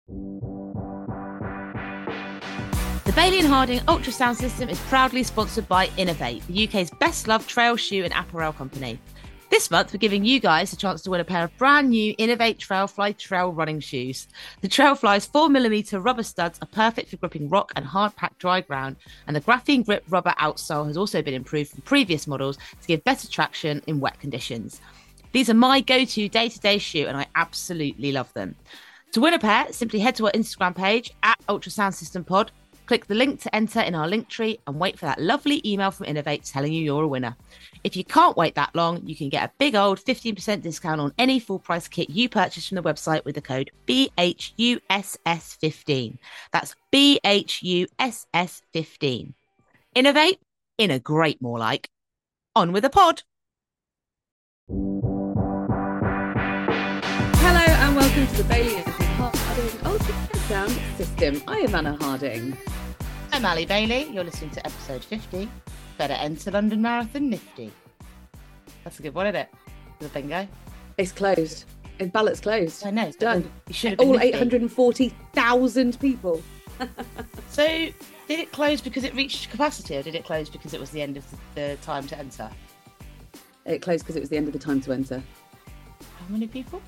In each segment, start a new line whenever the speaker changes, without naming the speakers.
The Bailey and Harding ultrasound system is proudly sponsored by Innovate, the UK's best-loved trail shoe and apparel company. This month, we're giving you guys a chance to win a pair of brand new Innovate Trailfly trail running shoes. The Trailfly's 4mm rubber studs are perfect for gripping rock and hard-packed dry ground, and the graphene grip rubber outsole has also been improved from previous models to give better traction in wet conditions. These are my go-to day-to-day shoe, and I absolutely love them. To win a pair, simply head to our Instagram page at Ultrasound System Pod. Click the link to enter in our link tree and wait for that lovely email from Innovate telling you you're a winner. If you can't wait that long, you can get a big old 15% discount on any full price kit you purchase from the website with the code BHUSS15. That's BHUSS15. Innovate in a great more like. On with the pod.
Hello and welcome to the Bailey and Harding Ultrasound System. I am Anna Harding.
I'm Ali Bailey. You're listening to episode 50. Better enter London Marathon Nifty. That's a good one, isn't it? The bingo.
It's closed. Ballot's closed.
I know.
It's done.
You should have been
all
nifty.
840,000 people.
So, did it close because it reached capacity, or did it close because it was the end of the time to enter?
It closed because it was the end of the time to enter.
How many people?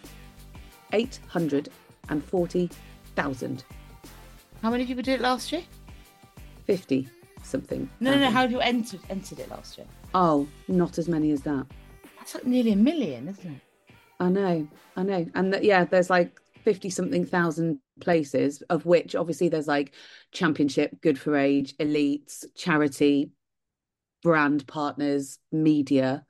840,000.
How many people did it last year?
50 something.
No. How many people entered it last year?
Oh, not as many as that.
That's like nearly 1 million, isn't it?
I know. And there's like 50 something thousand places, of which obviously there's like championship, good for age, elites, charity, brand partners, media.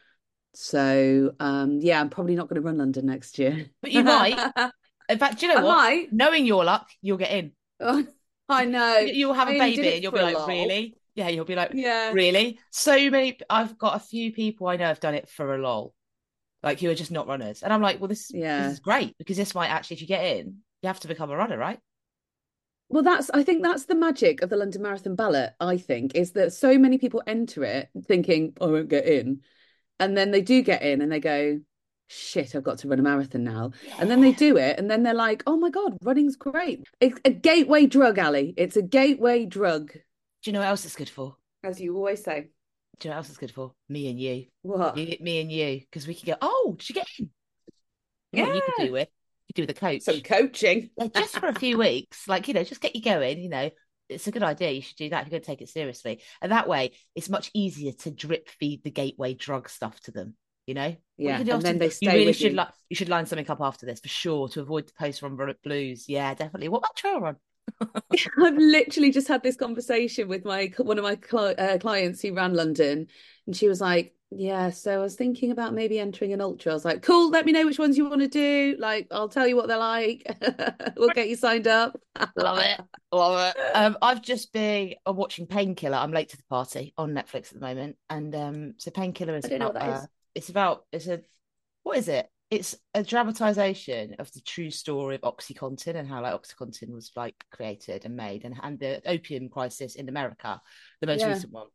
So I'm probably not going to run London next year.
But you might. In fact, do you know what?
Might.
Knowing your luck, you'll get in.
I know.
You'll have a
I only
baby
did it
and you'll
for
be
a
like,
lol.
really? Yeah, you'll be like,
Yeah.
really? So many. I've got a few people I know have done it for a lol, like who are just not runners. And I'm like, well, this is great, because this might actually, if you get in, you have to become a runner, right?
Well, I think that's the magic of the London Marathon ballot, I think, is that so many people enter it thinking, I won't get in. And then they do get in and they go, shit, I've got to run a marathon now.
Yeah.
And then they do it. And then they're like, oh my God, running's great. It's a gateway drug, Ali. It's a gateway drug.
Do you know what else it's good for?
As you always say.
Do you know what else it's good for? Me and you.
What?
Me and you. Because we can go, oh, did you get in? You know what you could do with? You could do with a coach.
Some coaching.
Yeah, just for a few weeks. Like, just get you going, It's a good idea. You should do that if you're going to take it seriously. And that way, it's much easier to drip feed the gateway drug stuff to them,
Yeah,
and then they stay you should you should line something up after this for sure to avoid the post-run blues. Yeah, definitely. What about trail run?
I've literally just had this conversation with one of my clients who ran London, and she was like, yeah, so I was thinking about maybe entering an ultra. I was like, cool, let me know which ones you want to do. Like, I'll tell you what they're like. We'll get you signed up.
Love it. I've just been watching Painkiller. I'm late to the party on Netflix at the moment. And so Painkiller is
I don't know what that is.
What is it? It's a dramatization of the true story of OxyContin and how OxyContin was created and made, and the opium crisis in America, the most recent one.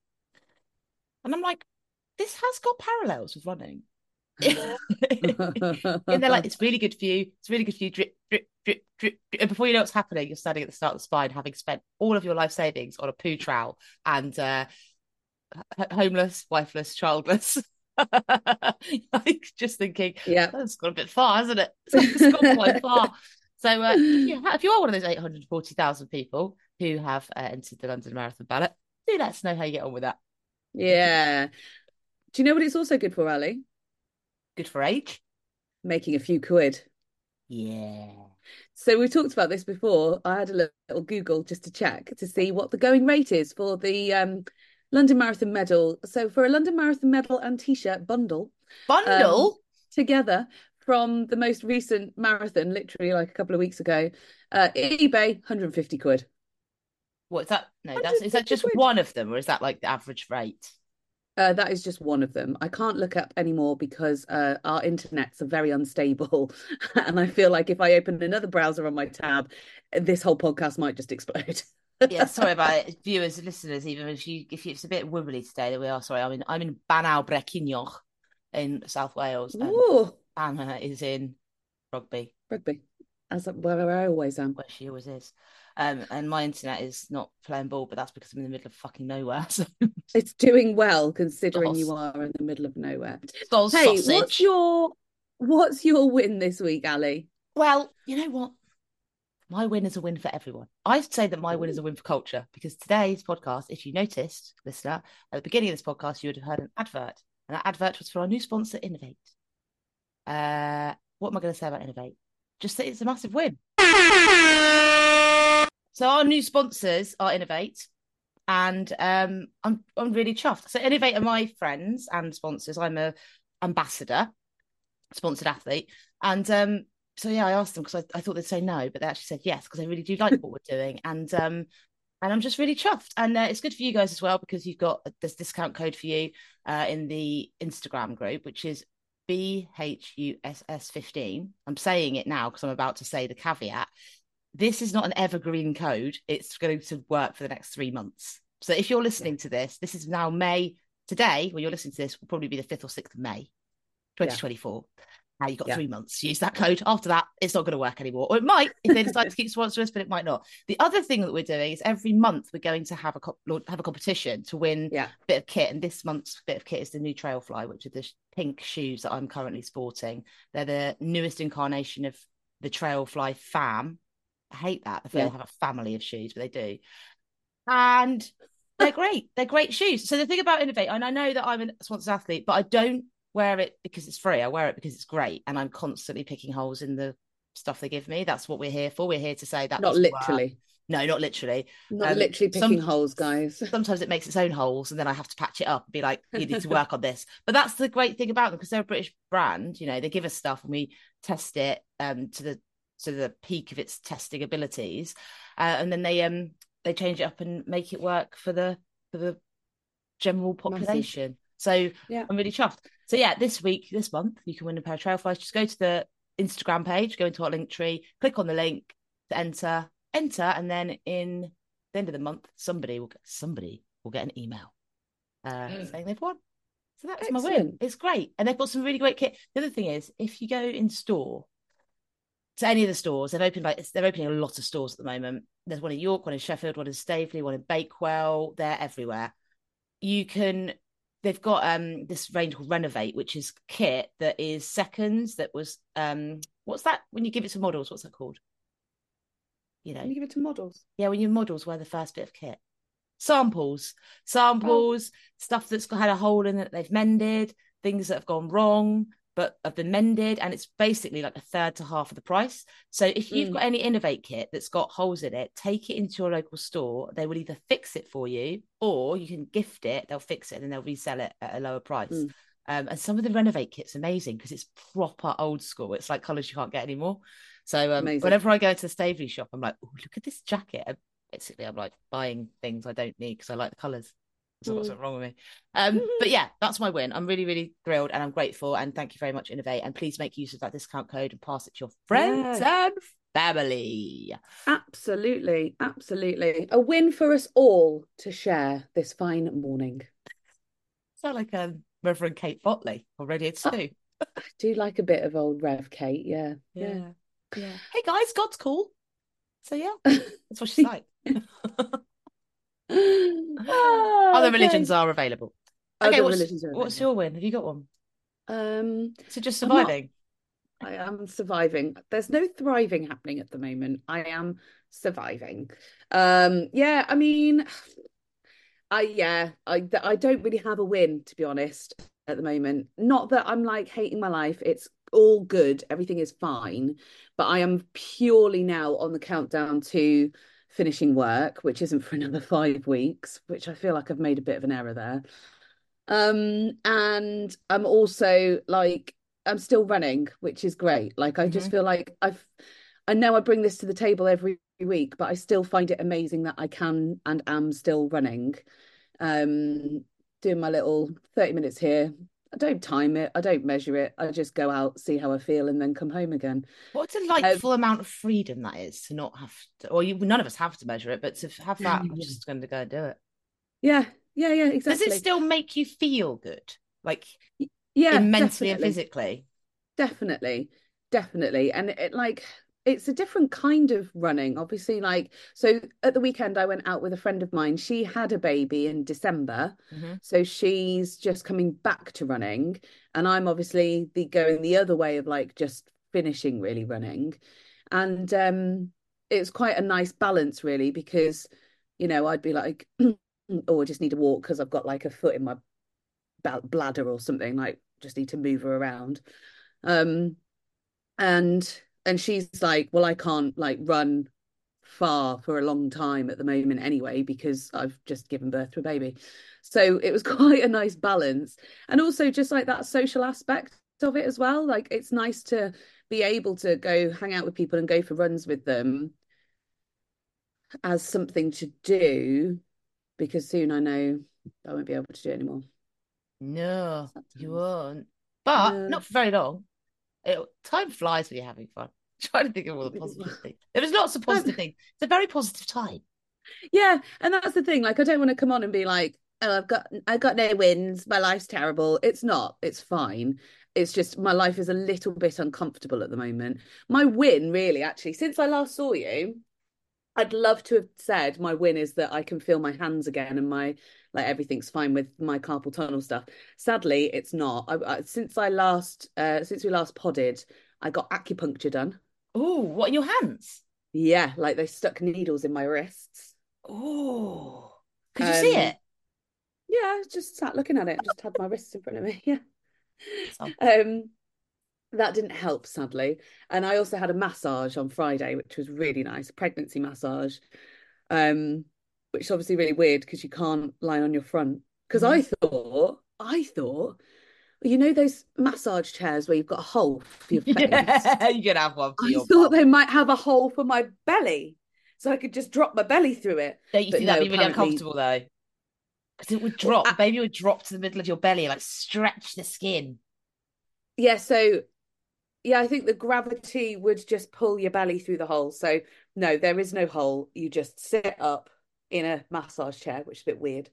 And I'm like, this has got parallels with running. And they're like, it's really good for you. It's really good for you. Drip, drip, drip, drip. And before you know what's happening, you're standing at the start of the spine, having spent all of your life savings on a poo trowel and homeless, wifeless, childless. Just thinking, that's gone a bit far, hasn't it? It's gone quite far. So if you are one of those 840,000 people who have entered the London Marathon ballot, do let us know how you get on with that.
Yeah. Do you know what it's also good for, Ali?
Good for age.
Making a few quid.
Yeah.
So we talked about this before. I had a little Google just to check to see what the going rate is for the London Marathon medal. So for a London Marathon medal and T-shirt bundle together from the most recent marathon, literally like a couple of weeks ago, eBay, 150 quid.
What is that? No, is that just one of them, or is that like the average rate?
That is just one of them. I can't look up anymore because our internets are very unstable. And I feel like if I open another browser on my tab, this whole podcast might just explode.
Yeah, sorry about it, viewers and listeners. Even if it's a bit wibbly today, that we are sorry. I'm in Banal Brechinioch in South Wales. And Anna is in Rugby.
where I always am.
Where she always is. And my internet is not playing ball, but that's because I'm in the middle of fucking nowhere. So
It's doing well considering you
sauce,
are in the middle of nowhere.
sauce
Hey,
sausage.
what's your win this week, Ali?
Well, you know what? My win is a win for everyone. I'd say that my win is
Ooh.
a win for culture because today's podcast, if you noticed, listener, at the beginning of this podcast, you would have heard an advert. And that advert was for our new sponsor, Innovate. What am I going to say about Innovate? Just that it's a massive win. So our new sponsors are Innovate, and I'm really chuffed. So Innovate are my friends and sponsors. I'm a ambassador, sponsored athlete, and so yeah, I asked them because I thought they'd say no, but they actually said yes because they really do like what we're doing, and I'm just really chuffed. And it's good for you guys as well because you've got this discount code for you in the Instagram group, which is BHUSS15. I'm saying it now because I'm about to say the caveat. This is not an evergreen code. It's going to work for the next 3 months. So if you're listening to this is now May. Today, when you're listening to this, will probably be the 5th or 6th of May, 2024. Now you've got 3 months to use that code. After that, it's not going to work anymore. Or it might if they decide to keep sponsoring us, but it might not. The other thing that we're doing is every month we're going to have a competition to win a bit of kit. And this month's bit of kit is the new Trailfly, which are the pink shoes that I'm currently sporting. They're the newest incarnation of the Trailfly fam. I hate that. I feel they have a family of shoes, but they do. And they're great. They're great shoes. So the thing about Innovate, and I know that I'm a sponsored athlete, but I don't wear it because it's free. I wear it because it's great. And I'm constantly picking holes in the stuff they give me. That's what we're here for. We're here to say that
Not
doesn't work.
literally.
No, not literally.
Not literally picking holes, guys.
Sometimes it makes its own holes, and then I have to patch it up and be like, you need to work on this. But that's the great thing about them because they're a British brand. You know, they give us stuff and we test it to the peak of its testing abilities, and then they change it up and make it work for the general population. Massive. So I'm really chuffed. So this month, you can win a pair of Trailflies. Just go to the Instagram page, go into our link tree, click on the link to enter, and then in the end of the month, somebody will get an email saying they've won. So that's my win. It's great. And they've got some really great kit. The other thing is, if you go in store to any of the stores, they're opening a lot of stores at the moment. There's one in York, one in Sheffield, one in Staveley, one in Bakewell. They're everywhere. They've got this range called Renovate, which is kit that is seconds. That was what's that when you give it to models? What's that called? You know,
when you give it to models.
Yeah, when your models wear the first bit of kit. Samples, stuff that's had a hole in it that they've mended, things that have gone wrong but have been mended, and it's basically like a third to half of the price. So if you've got any Innovate kit that's got holes in it, take it into your local store. They will either fix it for you or you can gift it. They'll fix it and then they'll resell it at a lower price. And some of the Renovate kit's amazing because it's proper old school. It's like colours you can't get anymore. So whenever I go to the Staveley shop, I'm like, oh, look at this jacket. And basically, I'm like buying things I don't need because I like the colours. So what's wrong with me? But yeah, that's my win. I'm really, really thrilled and I'm grateful. And thank you very much, Innovate. And please make use of that discount code and pass it to your friends and family.
Absolutely. A win for us all to share this fine morning.
Sound like Reverend Kate Botley or Radio 2.
I do like a bit of old Rev Kate. Yeah.
Hey guys, God's cool. So yeah, that's what she's like. Other religions are available. Okay, what's your win? Have you got one? So just surviving.
I am surviving. There's no thriving happening at the moment. I am surviving. I mean, I don't really have a win, to be honest, at the moment. Not that I'm like hating my life. It's all good. Everything is fine. But I am purely now on the countdown to finishing work, which isn't for another 5 weeks, which I feel like I've made a bit of an error there. And I'm also like, I'm still running, which is great. Like, I just feel like I know I bring this to the table every week, but I still find it amazing that I can and am still running. Doing my little 30 minutes here. I don't time it. I don't measure it. I just go out, see how I feel, and then come home again.
What a delightful amount of freedom that is to not have to, or none of us have to measure it, but to have that, I'm just going to go and do it.
Yeah, exactly.
Does it still make you feel good? Like, mentally and physically?
Definitely. And it like, it's a different kind of running, obviously. Like, so at the weekend, I went out with a friend of mine. She had a baby in December,
Mm-hmm.
so she's just coming back to running, and I'm obviously going the other way of like just finishing really running, and it's quite a nice balance really because, I'd be like, oh, I just need to walk because I've got like a foot in my bladder or something, like just need to move her around. Um, and she's like, well, I can't like run far for a long time at the moment anyway because I've just given birth to a baby. So it was quite a nice balance. And also just like that social aspect of it as well. Like it's nice to be able to go hang out with people and go for runs with them as something to do because soon I know I won't be able to do it anymore.
No, you won't. But
No.
not for very long. Time flies when you're having fun. Trying to think of all the positive things. There is lots of positive things. It's a very positive time.
Yeah, and that's the thing. Like, I don't want to come on and be like, "Oh, I've got no wins. My life's terrible." It's not. It's fine. It's just my life is a little bit uncomfortable at the moment. My win, really, actually, since I last saw you, I'd love to have said my win is that I can feel my hands again and my like everything's fine with my carpal tunnel stuff. Sadly, it's not. Since we last podded, I got acupuncture done.
Oh, what in your hands?
Yeah, like they stuck needles in my wrists.
Oh, could you see
Um,
it?
yeah, I just sat looking at it, just had my wrists in front of me. Yeah.
So,
Um, that didn't help, sadly. And I also had a massage on Friday, which was really nice, a pregnancy massage. Um, which is obviously really weird because you can't lie on your front. Because
mhm.
I thought, those massage chairs where you've got a hole for your face.
Yeah, you could have one for
I
your
thought
bum.
they might have a hole for my belly, so I could just drop my belly through it.
Don't you
But
think that'd
no,
be really
apparently,
uncomfortable though? Because it would
well,
drop, the baby would drop to the middle of your belly and like stretch the skin.
yeah. So yeah, I think the gravity would just pull your belly through the hole. So no, there is no hole. You just sit up in a massage chair, which is a bit weird.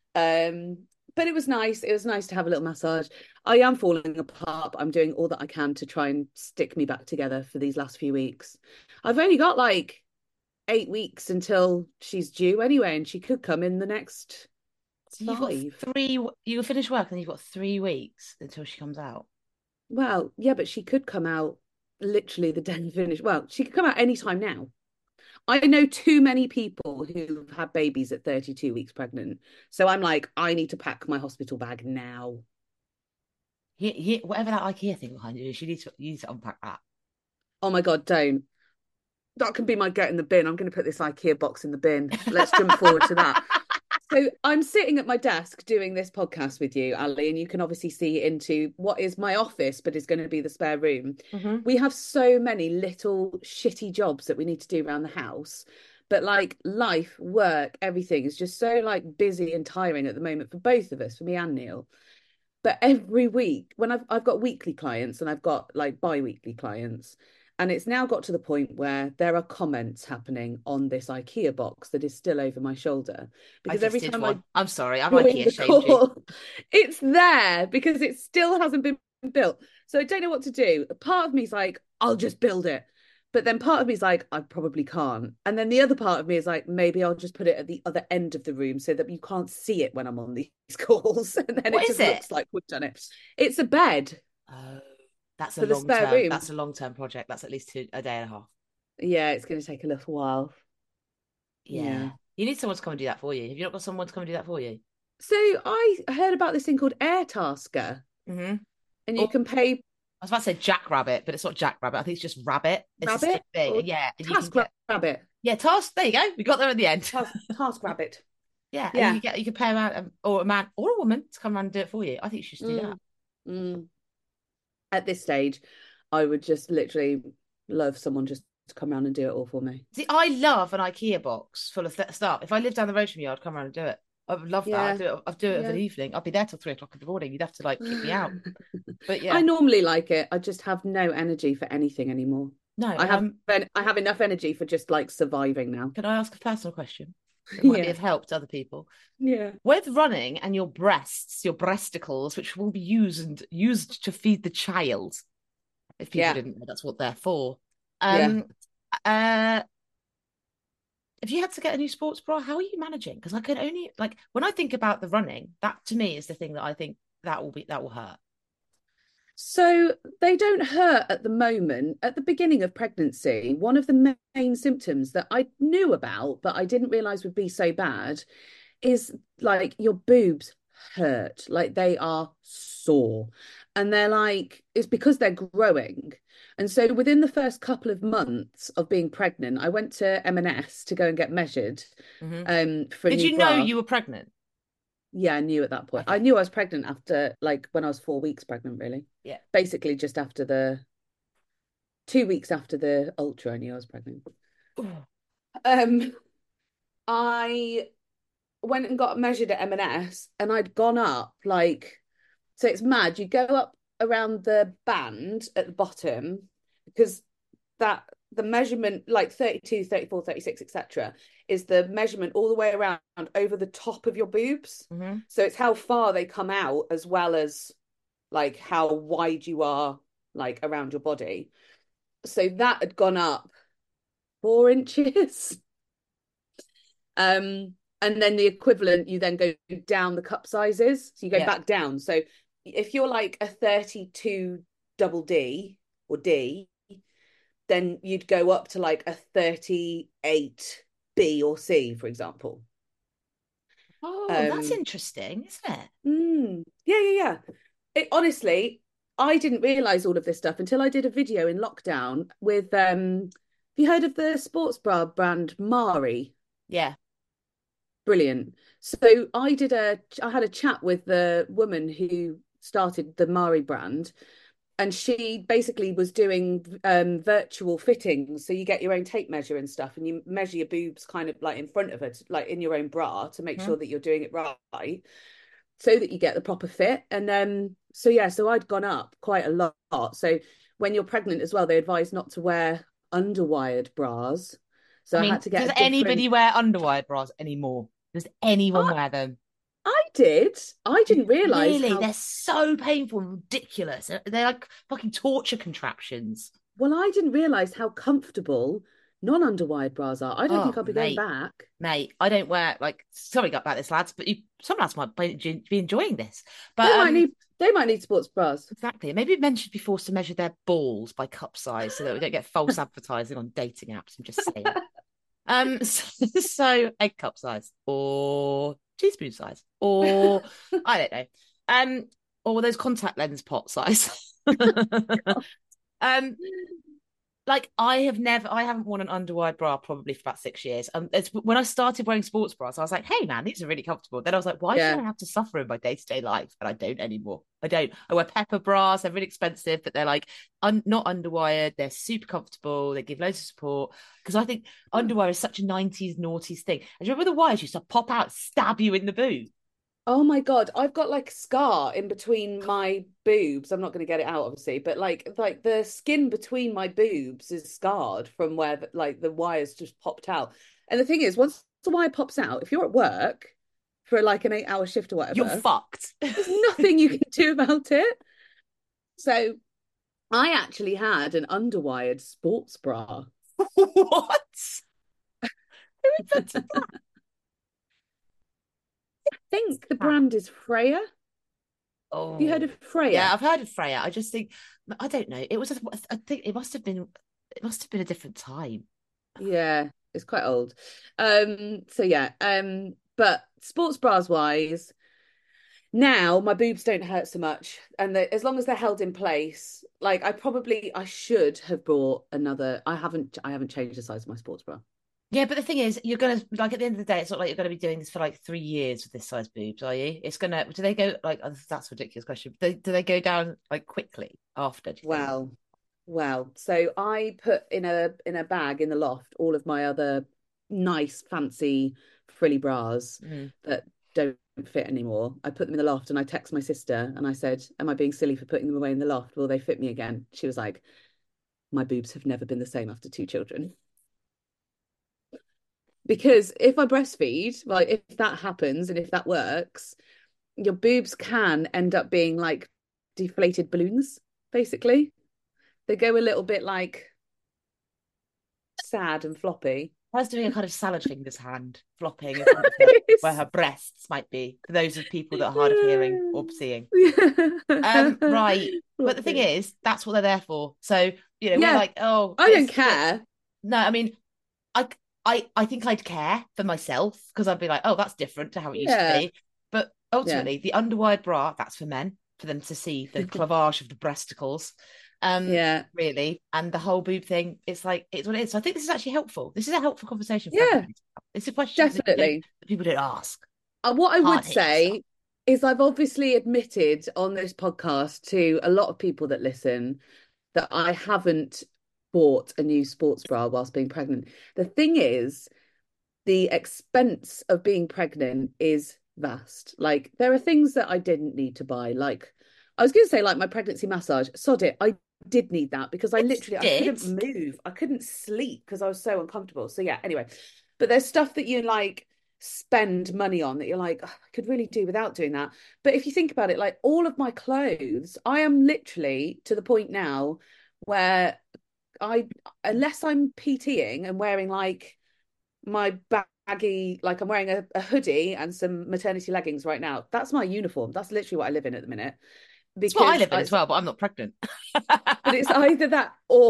Um, but it was nice. It was nice to have a little massage. I am falling apart. But I'm doing all that I can to try and stick me back together for these last few weeks. I've only got like 8 weeks until she's due anyway, and she could come in the next
So you've got
five.
you finish work and you've got 3 weeks until she comes out.
Well, yeah, but she could come out literally the day you finish. Well, she could come out anytime now. I know too many people who've had babies at 32 weeks pregnant. So I'm like, I need to pack my hospital bag now.
Whatever that IKEA thing behind you is, you need to unpack that.
Oh my God, don't. That can be my get in the bin. I'm going to put this IKEA box in the bin. Let's jump forward to that. So I'm sitting at my desk doing this podcast with you, Ali, and you can obviously see into what is my office, but is going to be the spare room.
Mm-hmm.
We have so many little shitty jobs that we need to do around the house. But like life, work, everything is just so like busy and tiring at the moment for both of us, for me and Neil. But every week, when I've got weekly clients and I've got like bi-weekly clients, and it's now got to the point where there are comments happening on this IKEA box that is still over my shoulder.
I
Because
just
every
did
time I
one. I'm sorry, I'm
join
IKEA
the
shamed you.
call, it's there because it still hasn't been built. So I don't know what to do. Part of me is like, I'll just build it. But then part of me is like, I probably can't. And then the other part of me is like, maybe I'll just put it at the other end of the room so that you can't see it when I'm on these calls. And then
What
it
is
just
it?
looks like we've done it. It's a bed
Oh, that's a
for the
long
spare
term.
room.
That's a long term project. That's at least a day and a half.
Yeah, it's going to take a little while.
Yeah.
Yeah.
You need someone to come and do that for you. Have you not got someone to come and do that for you?
So I heard about this thing called Airtasker,
Mm-hmm.
and you
Or
can pay
I was about to say Jackrabbit, but it's not Jackrabbit. I think it's just Rabbit. It's the same
Rabbit or
thing. Yeah, and you can
Task
get
Rabbit.
task. There you go. We got there at the end.
Task Rabbit.
Yeah, and
Yeah.
you can pay a man or a man or a woman to come around and do it for you. I think you should do that.
Mm, mm. At this stage, I would just literally love someone just to come around and do it all for me.
See, I love an IKEA box full of stuff. If I lived down the road from you, I'd come around and do it. I would love that.
Yeah.
I'd do it of an
Yeah.
evening. I'd be there till 3 o'clock in the morning. You'd have to like kick me out. But
I
yeah,
normally like it. I just have no energy for anything anymore.
no.
I have enough energy for just like surviving now.
Can I ask a personal question that might be
Yeah.
of help to other people?
Yeah.
With running and your breasts, your breasticles, which will be used to feed the child. If people
Yeah.
didn't know, that's what they're for.
Yeah.
Um, Uh, if you had to get a new sports bra, how are you managing? Because I can only like when I think about the running, that to me is the thing that I think that will hurt.
So they don't hurt at the moment. At the beginning of pregnancy, one of the main symptoms that I knew about, but I didn't realize would be so bad, is like your boobs hurt. Like they are sore. And they're like, it's because they're growing. And so within the first couple of months of being pregnant, I went to M&S to go and get measured
Hmm.
for a
Did
new
you know
bra.
you were pregnant?
Yeah, I knew at that point. I
Okay.
knew I was pregnant after like when I was 4 weeks pregnant, really.
Yeah.
Basically just after the 2 weeks after the ultra, I knew I was pregnant.
Ooh.
Um, I went and got measured at M&S and I'd gone up like, so it's mad. You go up around the band at the bottom because that the measurement like 32, 34, 36, etc. is the measurement all the way around over the top of your boobs.
Hmm.
So it's how far they come out as well as like how wide you are like around your body. So that had gone up 4 inches. And then the equivalent, you then go down the cup sizes. So you go
Yeah.
back down. So if you're like a 32 double D or D, then you'd go up to like a 38 B or C, for example.
Oh, that's
Um,
interesting, isn't it?
yeah. It honestly, I didn't realize all of this stuff until I did a video in lockdown with have you heard of the sports bra brand Mari?
Yeah.
Brilliant. So I had a chat with the woman who started the Mari brand, and she basically was doing virtual fittings. So you get your own tape measure and stuff, and you measure your boobs kind of like in front of it, like in your own bra, to make
Hmm.
sure that you're doing it right, so that you get the proper fit. And so yeah, so I'd gone up quite a lot. So when you're pregnant as well, they advise not to wear underwired bras. So
I
I
mean,
had to get
does
a different.
anybody wear underwire bras anymore? Does anyone
I,
wear them?
I did. I didn't realize
Really?
how
They're so painful and ridiculous. They're like fucking torture contraptions.
well. I didn't realize how comfortable non-underwired bras are. I don't think
Oh,
I'll be going
mate,
back.
mate, I don't wear like sorry about this, lads, but some lads might be enjoying this. But
They might need they might need sports bras.
exactly, maybe men should be forced to measure their balls by cup size so that we don't get false advertising on dating apps. I'm just saying. So egg cup size or teaspoon size or I don't know. Or those contact lens pot size. um, like I haven't worn an underwire bra probably for about 6 years. It's when I started wearing sports bras, I was like, hey man, these are really comfortable. Then I was like, why should
Yeah.
I have to suffer in my day-to-day life? And I don't anymore. I don't. I wear pepper bras, they're really expensive, but they're like not underwired, they're super comfortable, they give loads of support. Because I think underwear is such a 90s noughties thing. And do you remember the wires used to pop out, stab you in the boob?
Oh my God, I've got like a scar in between my boobs. I'm not going to get it out, obviously, but like the skin between my boobs is scarred from where like the wires just popped out. And the thing is, once the wire pops out, if you're at work for like an 8 hour shift or
You're
whatever,
fucked.
there's nothing you can do about it. So I actually had an underwired sports bra.
What? Who invented
I think the
that?
brand is Freya. Have you heard
Oh,
of
yeah,
Freya?
I've heard of Freya. I just think I don't know. I think it must have been a different time.
Yeah, it's quite old. So yeah, but sports bras wise, now my boobs don't hurt so much, and as long as they're held in place, like I should have bought another. I haven't changed the size of my sports bra.
Yeah, but the thing is, you're gonna like at the end of the day, it's not like you're gonna be doing this for like 3 years with this size boobs, are you? It's gonna do they go like oh, that's a ridiculous question. Do they go down like quickly after, do you think?
Well, well, so I put in a bag in the loft all of my other nice, fancy, frilly bras
Mm.
that don't fit anymore. I put them in the loft and I text my sister and I said, "Am I being silly for putting them away in the loft? Will they fit me again?" She was like, "My boobs have never been the same after 2 children." Because if I breastfeed, like if that happens and if that works, your boobs can end up being like deflated balloons, basically. They go a little bit like sad and floppy.
I was doing a kind of salad fingers hand flopping in front of her, where her breasts might be, for those of people that are hard of hearing or seeing. Right. But the thing
Floppy.
is, that's what they're there for. So, we're
Yeah,
like, oh,
I don't care.
no, I mean, I I think I'd care for myself because I'd be like, oh, that's different to how it used to
Yeah,
be. But
yeah,
ultimately, the underwired bra, that's for men, for them to see the clavage of the breasticles.
yeah,
Really. And the whole boob thing, it's like it's what it is. So I think this is actually helpful. This is a helpful conversation for
yeah,
everybody. It's a question
definitely.
that people don't ask.
What I would
Hard hitting stuff.
say is I've obviously admitted on this podcast to a lot of people that listen that I haven't bought a new sports bra whilst being pregnant. The thing is, the expense of being pregnant is vast. Like there are things that I didn't need to buy. Like I was going to say, like my pregnancy massage. Sod it, I did need that because
It's
I couldn't
did.
move, I couldn't sleep because I was so uncomfortable. So yeah, anyway, but there's stuff that you like spend money on that you're like, "Oh, I could really do without doing that." But if you think about it, like all of my clothes, I am literally to the point now where I, unless I'm PTing and wearing like my baggy, like I'm wearing a hoodie and some maternity leggings right now. That's my uniform. That's literally what I live in at the minute.
It's what I
Because
live in as well, but I'm not pregnant.
but it's either that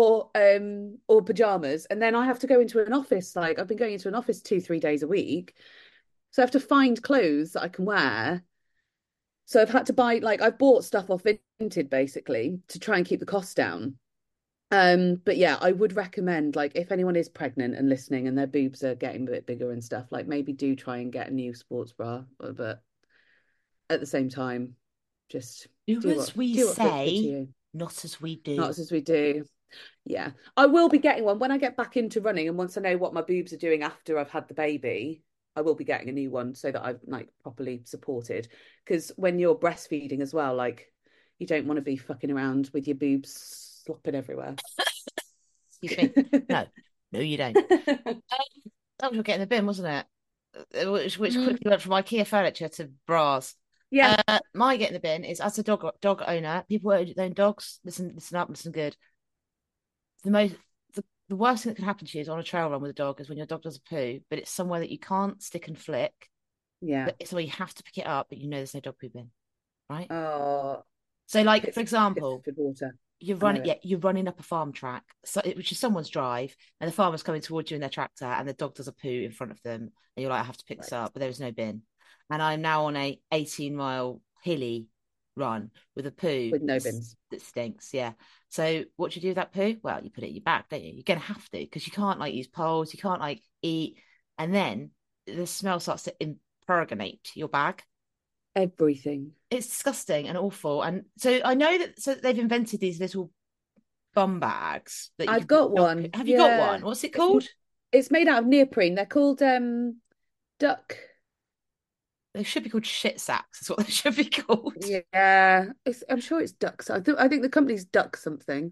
or pajamas. And then I have to go into an office. Like I've been going into an office 2, 3 days a week. So I have to find clothes that I can wear. So I've had to buy like I've bought stuff off Vinted basically to try and keep the costs down. But yeah, I would recommend like if anyone is pregnant and listening and their boobs are getting a bit bigger and stuff, like maybe do try and get a new sports bra. But at the same time, just
Do as we
do what feels good to
say,
you.
not as we
Not
do.
as we do. Yeah. I will be getting one when I get back into running and once I know what my boobs are doing after I've had the baby, I will be getting a new one so that I'm like properly supported. Because when you're breastfeeding as well, like you don't want to be fucking around with your boobs slopping everywhere.
Excuse me. No, no, you don't. That was what getting the bin, wasn't it? Which
Mm,
quickly went from IKEA furniture to bras.
yeah,
My get in the bin is as a dog owner, people who own dogs, listen up, listen good. The most the worst thing that can happen to you is on a trail run with a dog is when your dog does a poo, but it's somewhere that you can't stick and flick,
yeah.
but it's where you have to pick it up, but you know there's no dog poop in, right?
Oh,
So, like for
pits
example,
of water.
you're
I know
running,
it.
yeah, you're running up a farm track, so which is someone's drive, and the farmer's coming towards you in their tractor, and the dog does a poo in front of them, and you're like, I have to pick this
Right.
up, but there is no bin, and I'm now on a 18-mile hilly run with a poo
With no bins.
that stinks. Yeah. So what do you do with that poo? Well, you put it in your back, don't you? You're gonna have to because you can't like use poles, you can't like eat, and then the smell starts to impregnate your bag.
Everything.
It's disgusting and awful. And so I know that so they've invented these little bum bags that you
I've
can put
got
dog poo.
one.
Have you got
Yeah.
one? What's it
It's
called?
it's made out of neoprene. They're called duck.
They should be called shit sacks. That's what they should be called.
Yeah. I'm sure it's ducks. I think the company's duck something.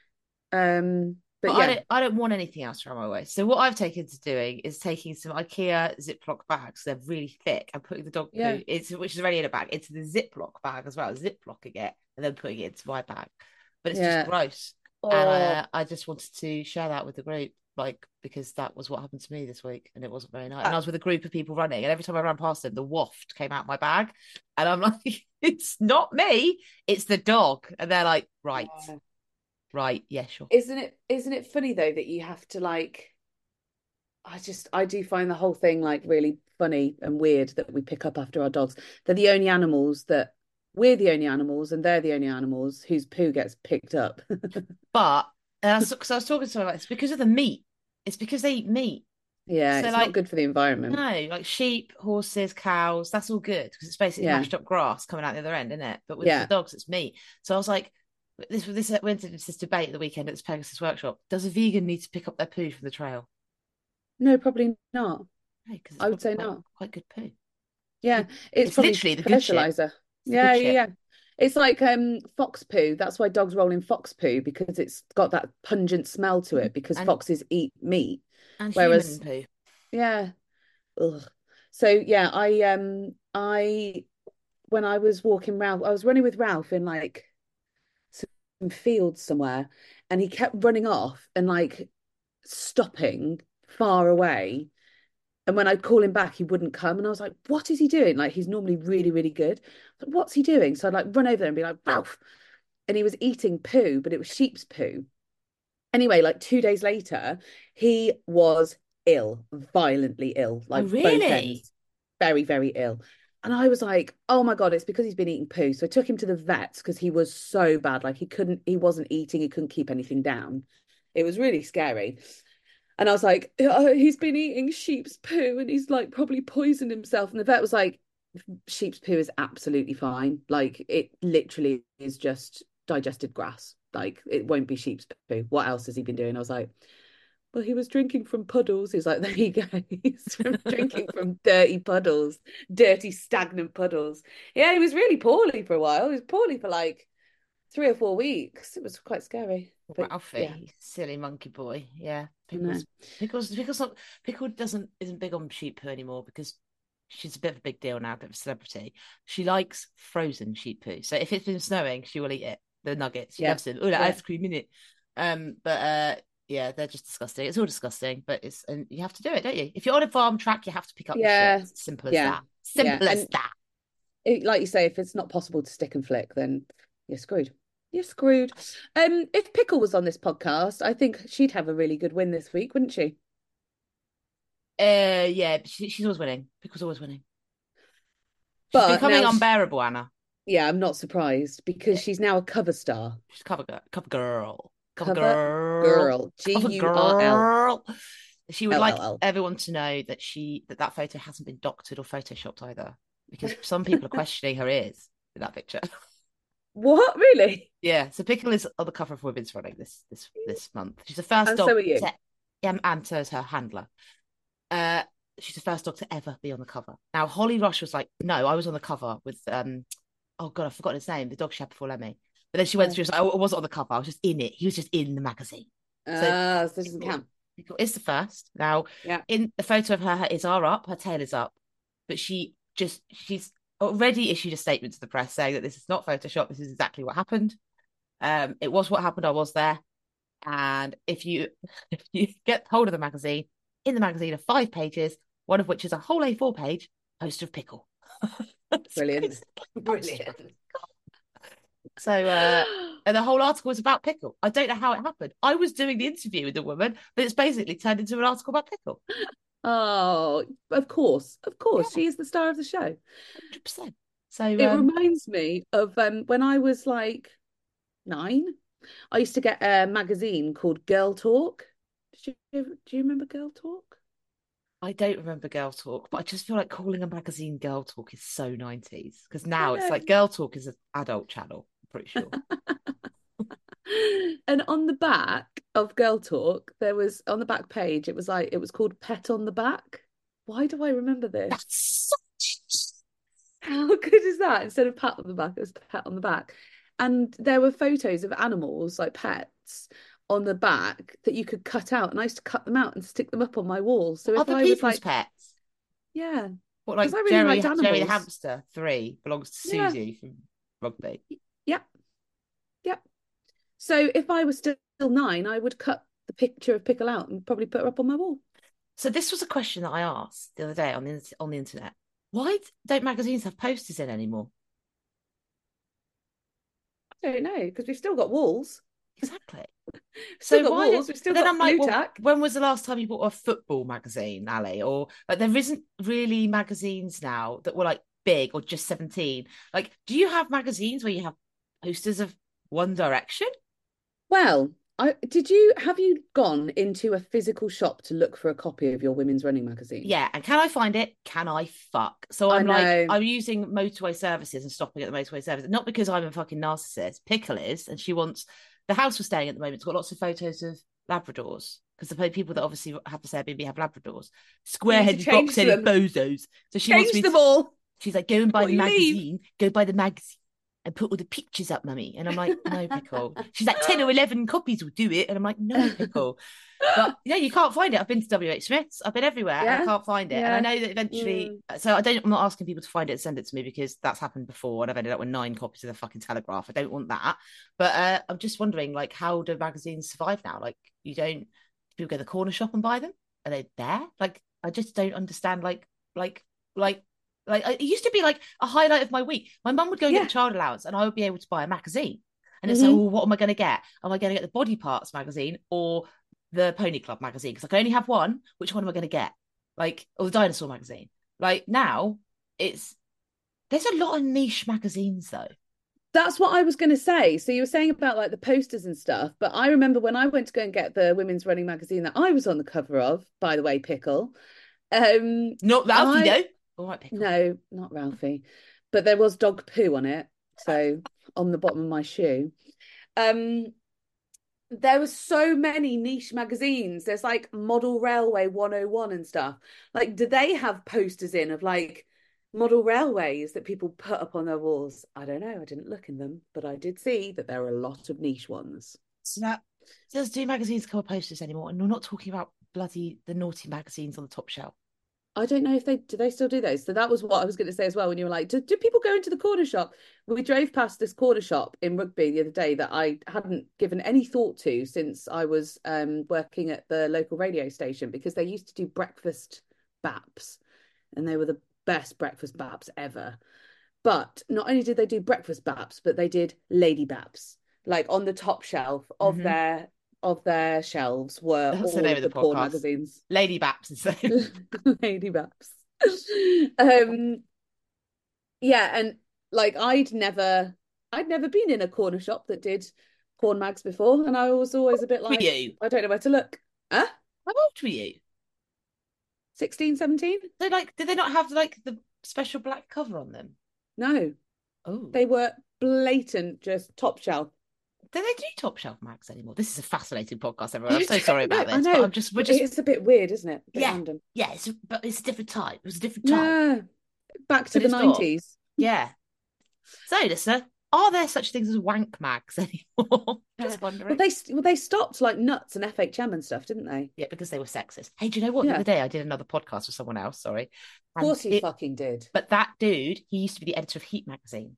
But
But yeah.
I don't want anything else around my waist. So what I've taken to doing is taking some IKEA Ziploc bags. They're really thick and putting the dog
Yeah.
poo, which is already in a bag, into the Ziploc bag as well, Ziplocking it and then putting it into my bag. But it's just
Yeah.
gross. And
Oh,
I just wanted to share that with the group, like because that was what happened to me this week, and it wasn't very nice. And
uh,
I was with a group of people running, and every time I ran past them, the waft came out my bag, and I'm like, it's not me, it's the dog. And they're like, right,
yeah.
right, yeah, sure.
Isn't it funny though that you have to like I do find the whole thing like really funny and weird that we pick up after our dogs. They're the only animals that we're the only animals and they're the only animals whose poo gets picked up.
But because I was talking to someone about this because of the meat. It's because they eat meat.
Yeah,
So
it's not
like
good for the environment.
no, like sheep, horses, cows, that's all good because it's basically
Yeah,
mashed up grass coming out the other end, isn't it? But with the
yeah.
dogs, it's meat. So I was like, this went into this debate at the weekend at this Pegasus workshop. Does a vegan need to pick up their poo from the trail?
No, probably not.
No, because it's
I would
probably
say not.
quite good poo.
Yeah, it's
It's
probably
literally the good shit.
fertilizer.
It's the good
Yeah, yeah,
shit.
yeah. It's like fox poo. That's why dogs roll in fox poo because it's got that pungent smell to it because
And
foxes eat meat.
human
Whereas,
poo.
yeah, ugh. So yeah, I when I was walking Ralph, I was running with Ralph in like some fields somewhere, and he kept running off and like stopping far away. And when I'd call him back, he wouldn't come. And I was like, what is he doing? Like, he's normally really, really good. Like, what's he doing? So I'd like run over there and be like, Ralph. And he was eating poo, but it was sheep's poo. Anyway, like 2 days later, he was ill, violently ill,
Oh,
like both
really?
ends, very, very ill. And I was like, oh my God, it's because he's been eating poo. So I took him to the vets because he was so bad. Like he wasn't eating, he couldn't keep anything down. It was really scary. And I was like, oh, he's been eating sheep's poo and he's like probably poisoned himself. And the vet was like, sheep's poo is absolutely fine. Like it literally is just digested grass. Like it won't be sheep's poo. What else has he been doing? I was like, well, he was drinking from puddles. He's like, there you go. He's from drinking from dirty puddles, dirty, stagnant puddles. Yeah, he was really poorly for a while. He was poorly for like 3 or 4 weeks. It was quite scary. But yeah,
Ralphie, silly monkey boy. Yeah,
I know.
Pickle isn't big on sheep poo anymore because she's a bit of a big deal now, a bit of a celebrity. She likes frozen sheep poo. So if it's been snowing, she will eat it. The nuggets, she
Yeah,
loves them. Oh, that
yeah,
ice cream in it. But yeah, they're just disgusting. It's all disgusting, but and you have to do it, don't you? If you're on a farm track, you have to pick up your shit.
yeah,
Simple as
yeah,
that.
yeah.
Simple as
And
that.
like you say, if it's not possible to stick and flick, then you're screwed. You're screwed. If Pickle was on this podcast, I think she'd have a really good win this week, wouldn't she?
Yeah, she's always winning. Pickle's always winning. She's
But
becoming
now,
unbearable, Anna.
yeah, I'm not surprised because she's now a cover star.
She's cover girl,
Cover girl.
cover
GURL.
girl. She would like
LLL.
everyone to know that that photo hasn't been doctored or photoshopped either, because some people are questioning her ears in that picture.
What? Really?
Yeah, so Pickle is on the cover of Women's Running this month. She's the first
And so
dog
are you.
to, and so is her handler. Uh, she's the first dog to ever be on the cover. Now Holly Rush was like, no, I was on the cover with oh God, I've forgotten his name, the dog she had before Lemmy. But then she went through, she was like, oh, I wasn't on the cover, I was just in it. He was just in the magazine. So
Ah, so this doesn't count.
Pickle is the first. Now,
Yeah.
in the photo of her, her ears are up, her tail is up, but she's already issued a statement to the press saying that this is not Photoshop, this is exactly what happened. It was what happened, I was there. And if you if you get hold of the magazine, in the magazine are 5 pages, one of which is a whole A4 page poster of Pickle.
Brilliant. Brilliant.
So and the whole article was about Pickle. I don't know how it happened. I was doing the interview with the woman, but it's basically turned into an article about Pickle.
Oh, of course. Of course.
Yeah,
She is the star of the show.
100%. So
It reminds me of when I was like 9. I used to get a magazine called Girl Talk. Do you remember Girl Talk?
I don't remember Girl Talk, but I just feel like calling a magazine Girl Talk is so 90s, because
I
now it's
know.
like Girl Talk is an adult channel, I'm pretty sure.
And on the back of Girl Talk, there was on the back page, it was like it was called Pet on the Back. Why do I remember this?
That's such...
How good is that? Instead of pat on the back, it was Pet on the Back. And there were photos of animals, like pets, on the back that you could cut out. And I used to cut them out and stick them up on my wall. So if
Other
I was
people's
like,
pets.
yeah,
What,
because
like
I really
Jerry
liked
Jerry the
animals.
hamster 3 belongs to
Yeah,
Susie from rugby.
yeah, yeah. So if I was still 9, I would cut the picture of Pickle out and probably put her up on my wall.
So this was a question that I asked the other day on the internet. Why don't magazines have posters in anymore?
I don't know, because we've still got walls.
Exactly.
We've still
So
got
why did
walls. We've still
but then
got
I'm like,
blue
well,
tack.
when was the last time you bought a football magazine, Ali? Or like there isn't really magazines now that were like big or just 17. Like, do you have magazines where you have posters of One Direction?
Well, have you gone into a physical shop to look for a copy of your women's running magazine?
Yeah, and can I find it? Can I fuck? So
I
I'm like,
know.
I'm using motorway services and stopping at the motorway service. Not because I'm a fucking narcissist. Pickle is, and she wants the house we're staying at the moment. It's got lots of photos of Labradors because the people that obviously have this Airbnb have Labradors,
You need to
square-headed,
change
box-headed
them.
bozos. So she wants
Change
me
them
to.
all
She's like, go and buy
before
the
you leave.
magazine. Go buy the magazine and put all the pictures up, mummy. And I'm like, no, Pickle. She's like, 10 or 11 copies will do it. And I'm like, no, Pickle. But yeah, you can't find it. I've been to WH Smith's. I've been everywhere and I
Yeah,
can't find it. And I
yeah.
know that eventually, so I'm not asking people to find it and send it to me because that's happened before and I've ended up with 9 copies of the fucking Telegraph. I don't want that. But I'm just wondering, like, how do magazines survive now? Like, you don't, people go to the corner shop and buy them? Are they there? Like, I just don't understand. Like, like, it used to be like a highlight of my week. My mum would go and get
Yeah.
the child allowance, and I would be able to buy a magazine. And it's like,
Hmm.
well, what am I going to get? Am I going to get the Body Parts magazine or the Pony Club magazine? Because I can only have one. Which one am I going to get? Like, or the Dinosaur magazine? Like now, it's there's a lot of niche magazines though.
That's what I was going to say. So you were saying about like the posters and stuff, but I remember when I went to go and get the women's running magazine that I was on the cover of, by the way, Pickle.
Not Ralphie
I
though. All right, Pickle.
No, not Ralphie, but there was dog poo on it, so on the bottom of my shoe. Um, there were so many niche magazines. There's like Model Railway 101 and stuff. Like, do they have posters in of like model railways that people put up on their walls? I don't know. I didn't look in them, but I did see that there are a lot of niche ones.
So that does do magazines cover posters anymore? And we're not talking about bloody the naughty magazines on the top shelf.
I don't know if they still do those. So that was what I was going to say as well. When you were like, do people go into the corner shop? We drove past this corner shop in Rugby the other day that I hadn't given any thought to since I was working at the local radio station, because they used to do breakfast baps, and they were the best breakfast baps ever. But not only did they do breakfast baps, but they did lady baps. Like on the top shelf
Mm-hmm.
of their shelves were
That's the
all
name
of
of the
the porn
podcast.
magazines.
Lady Baps is the
Lady baps. Um, yeah, and like I'd never been in a corner shop that did porn mags before, and I was always a bit
for
like,
you.
I don't know where to look. Huh?
How old were you?
16, 17?
So like, did they not have like the special black cover on them?
No,
Oh,
they were blatant, just top shelf.
do they do top shelf mags anymore? This is a fascinating podcast, everyone. I'm so sorry
No,
about
I
this, but
know.
we're just,
It's a bit weird, isn't it? A bit
yeah,
random.
yeah. But it's a different type. It was a different type,
Yeah, back to
but
the
it's not.
90s.
Yeah. So, listener, are there such things as wank mags anymore?
Yeah.
Just wondering.
Well, they stopped like Nuts and FHM and stuff, didn't they?
Yeah, because they were sexist. Hey, do you know what? The
Yeah,
other
of
day I did another podcast with someone else, sorry. And
course he
it,
fucking did.
but that dude, he used to be the editor of Heat magazine.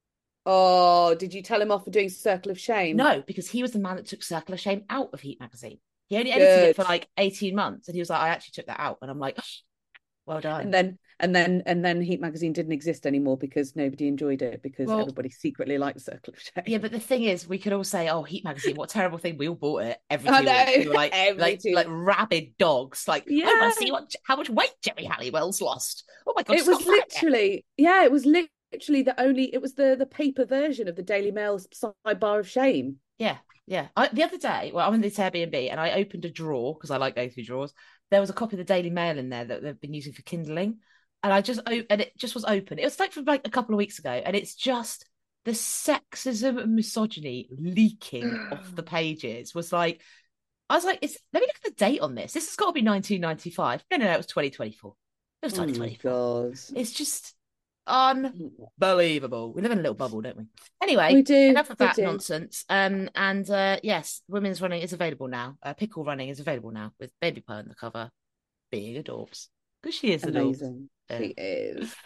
Oh, did you tell him off for doing Circle of Shame?
No, because he was the man that took Circle of Shame out of Heat magazine. He only edited it
Good.
for like 18 months. And he was like, I actually took that out. And I'm like, well done.
And then Heat magazine didn't exist anymore because nobody enjoyed it, because
Well,
everybody secretly liked Circle of
yeah,
Shame.
but the thing is, we could all say, "Oh, Heat magazine, what a terrible thing!" We all bought it every
I
2 weeks. We were
know.
like,
Every two.
like rabid dogs. Like, I want to
Yeah.
see how much weight Jerry Halliwell's lost. Oh my god,
It
she's
was
not fat yet.
literally, yeah, it was literally it was the paper version of the Daily Mail sidebar of shame.
Yeah, yeah. The other day, well, I'm in this Airbnb and I opened a drawer because I like going through drawers. There was a copy of the Daily Mail in there that they've been using for kindling, and and it just was open. It was like from like a couple of weeks ago, and it's just the sexism and misogyny leaking off the pages. Was like, I was like, let me look at the date on this. This has got to be 1995. No, it was 2024. It was
Oh my
2024.
God.
It's just unbelievable. We live in a little bubble, don't we?
We
Anyway,
do,
enough of
we
that
do.
nonsense. And yes, women's running is available now. Pickle running is available now with Baby Pie on the cover, being adorbs because she is adorbs.
Amazing.
Yeah.
She is.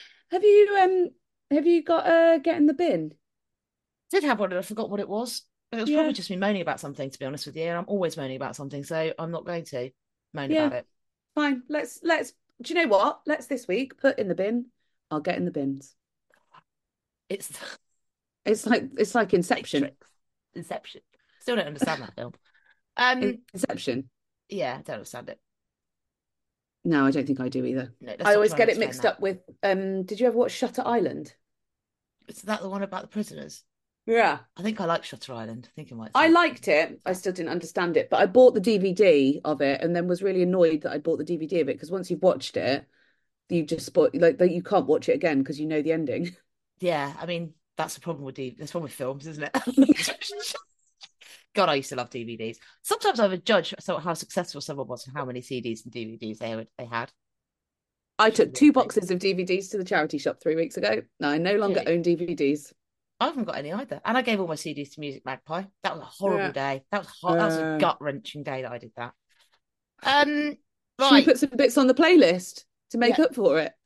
Have you got Get in the Bin?
Did have one and I forgot what it was. But it was
Yeah.
probably just me moaning about something, to be honest with you. And I'm always moaning about something, so I'm not going to moan
Yeah.
about it.
Fine. Let's do you know what? Let's this week put in the bin. I'll get in the bins.
It's
It's like Inception.
Matrix. Inception. Still don't understand that film.
Inception.
Yeah, I don't understand it.
No, I don't think I do either.
No,
I always get it mixed up with did you ever watch Shutter Island?
Is that the one about the prisoners?
Yeah.
I think I like Shutter Island. I think I might.
I liked it. I still didn't understand it, but I bought the DVD of it and then was really annoyed that I bought the DVD of it, because once you've watched it, you just like that you can't watch it again because you know the ending.
Yeah, I mean that's the problem with that's one with films, isn't it? God, I used to love DVDs. Sometimes I would judge how successful someone was and how many CDs and DVDs they had.
I took 2 boxes of DVDs to the charity shop 3 weeks ago. No, I no longer own DVDs.
I haven't got any either, and I gave all my CDs to Music Magpie. That was a horrible day. That was hot. That was a gut wrenching day that I did that.
Should we
Right.
put some bits on the playlist to make
Yep.
up for it?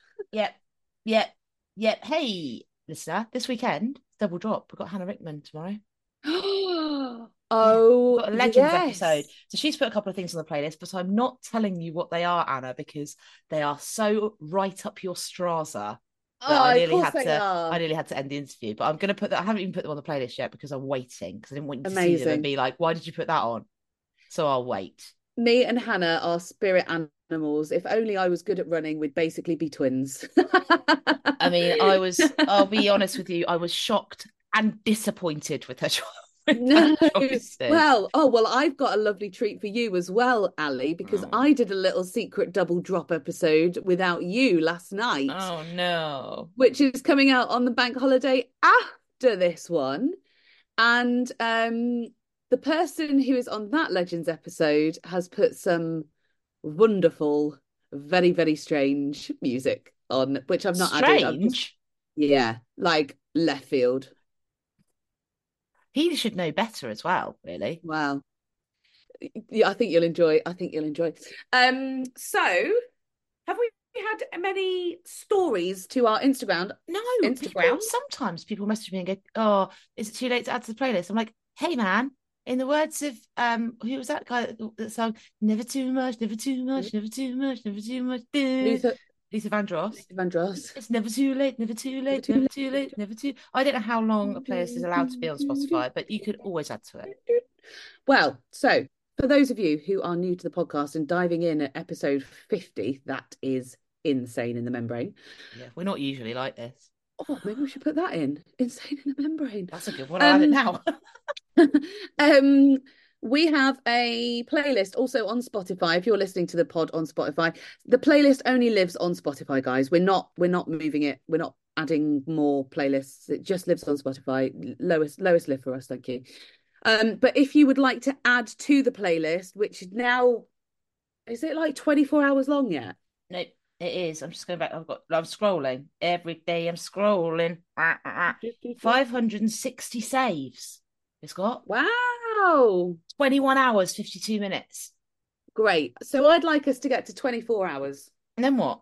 Yep. Hey, listener, this weekend double drop. We've got Hannah Rickman tomorrow. Yeah, we've
Oh,
got a Legends episode.
yes.
So she's put a couple of things on the playlist, but I'm not telling you what they are, Anna, because they are so right up your Strasser that
Oh, of course they
I
are.
nearly had to end the interview. But I'm gonna put that I haven't even put them on the playlist yet because I'm waiting because I didn't want you to see them and
Amazing.
be like, why did you put that on? So I'll wait.
Me and Hannah are spirit animals. If only I was good at running, we'd basically be twins.
I mean, I'll be honest with you, I was shocked and disappointed with her with her
No.
choices.
Well, I've got a lovely treat for you as well, Ali, because
Oh,
I did a little secret double drop episode without you last night,
oh no.
which is coming out on the bank holiday after this one. And the person who is on that Legends episode has put some wonderful, very, very strange music on, which I've not added. I've just,
Strange.
yeah, like left field.
He should know better as well, really.
Wow. Yeah, I think you'll enjoy. I think you'll enjoy. So have we had many stories to our Instagram?
No, people
Instagram?
sometimes people message me and go, "Oh, is it too late to add to the playlist?" I'm like, "Hey, man." In the words of who was that guy that song? Never too much, never too much, never too much, never too much.
Luther,
Luther Vandross.
Luther Vandross.
It's never too late, never too
Never
late,
too
never
late.
too late, never too. I don't know how long a playlist is allowed to be on Spotify, but you could always add to it.
Well, so for those of you who are new to the podcast and diving in at episode 50, that is insane in the membrane.
Yeah, we're not usually like this.
Oh, maybe we should put that in. Insane in the membrane.
That's a good one. I'll have it now.
um we have a playlist also on Spotify. If you're listening to the pod on Spotify, the playlist only lives on Spotify, guys. We're not moving it. We're not adding more playlists. It just lives on Spotify. Lowest live for us, thank you. But if you would like to add to the playlist, which is now, is it like 24 hours long yet?
No, it is. I'm just going back. I'm scrolling. Every day I'm scrolling. 560 saves. It's got
Wow.
21 hours, 52 minutes.
Great. So I'd like us to get to 24 hours.
And then what?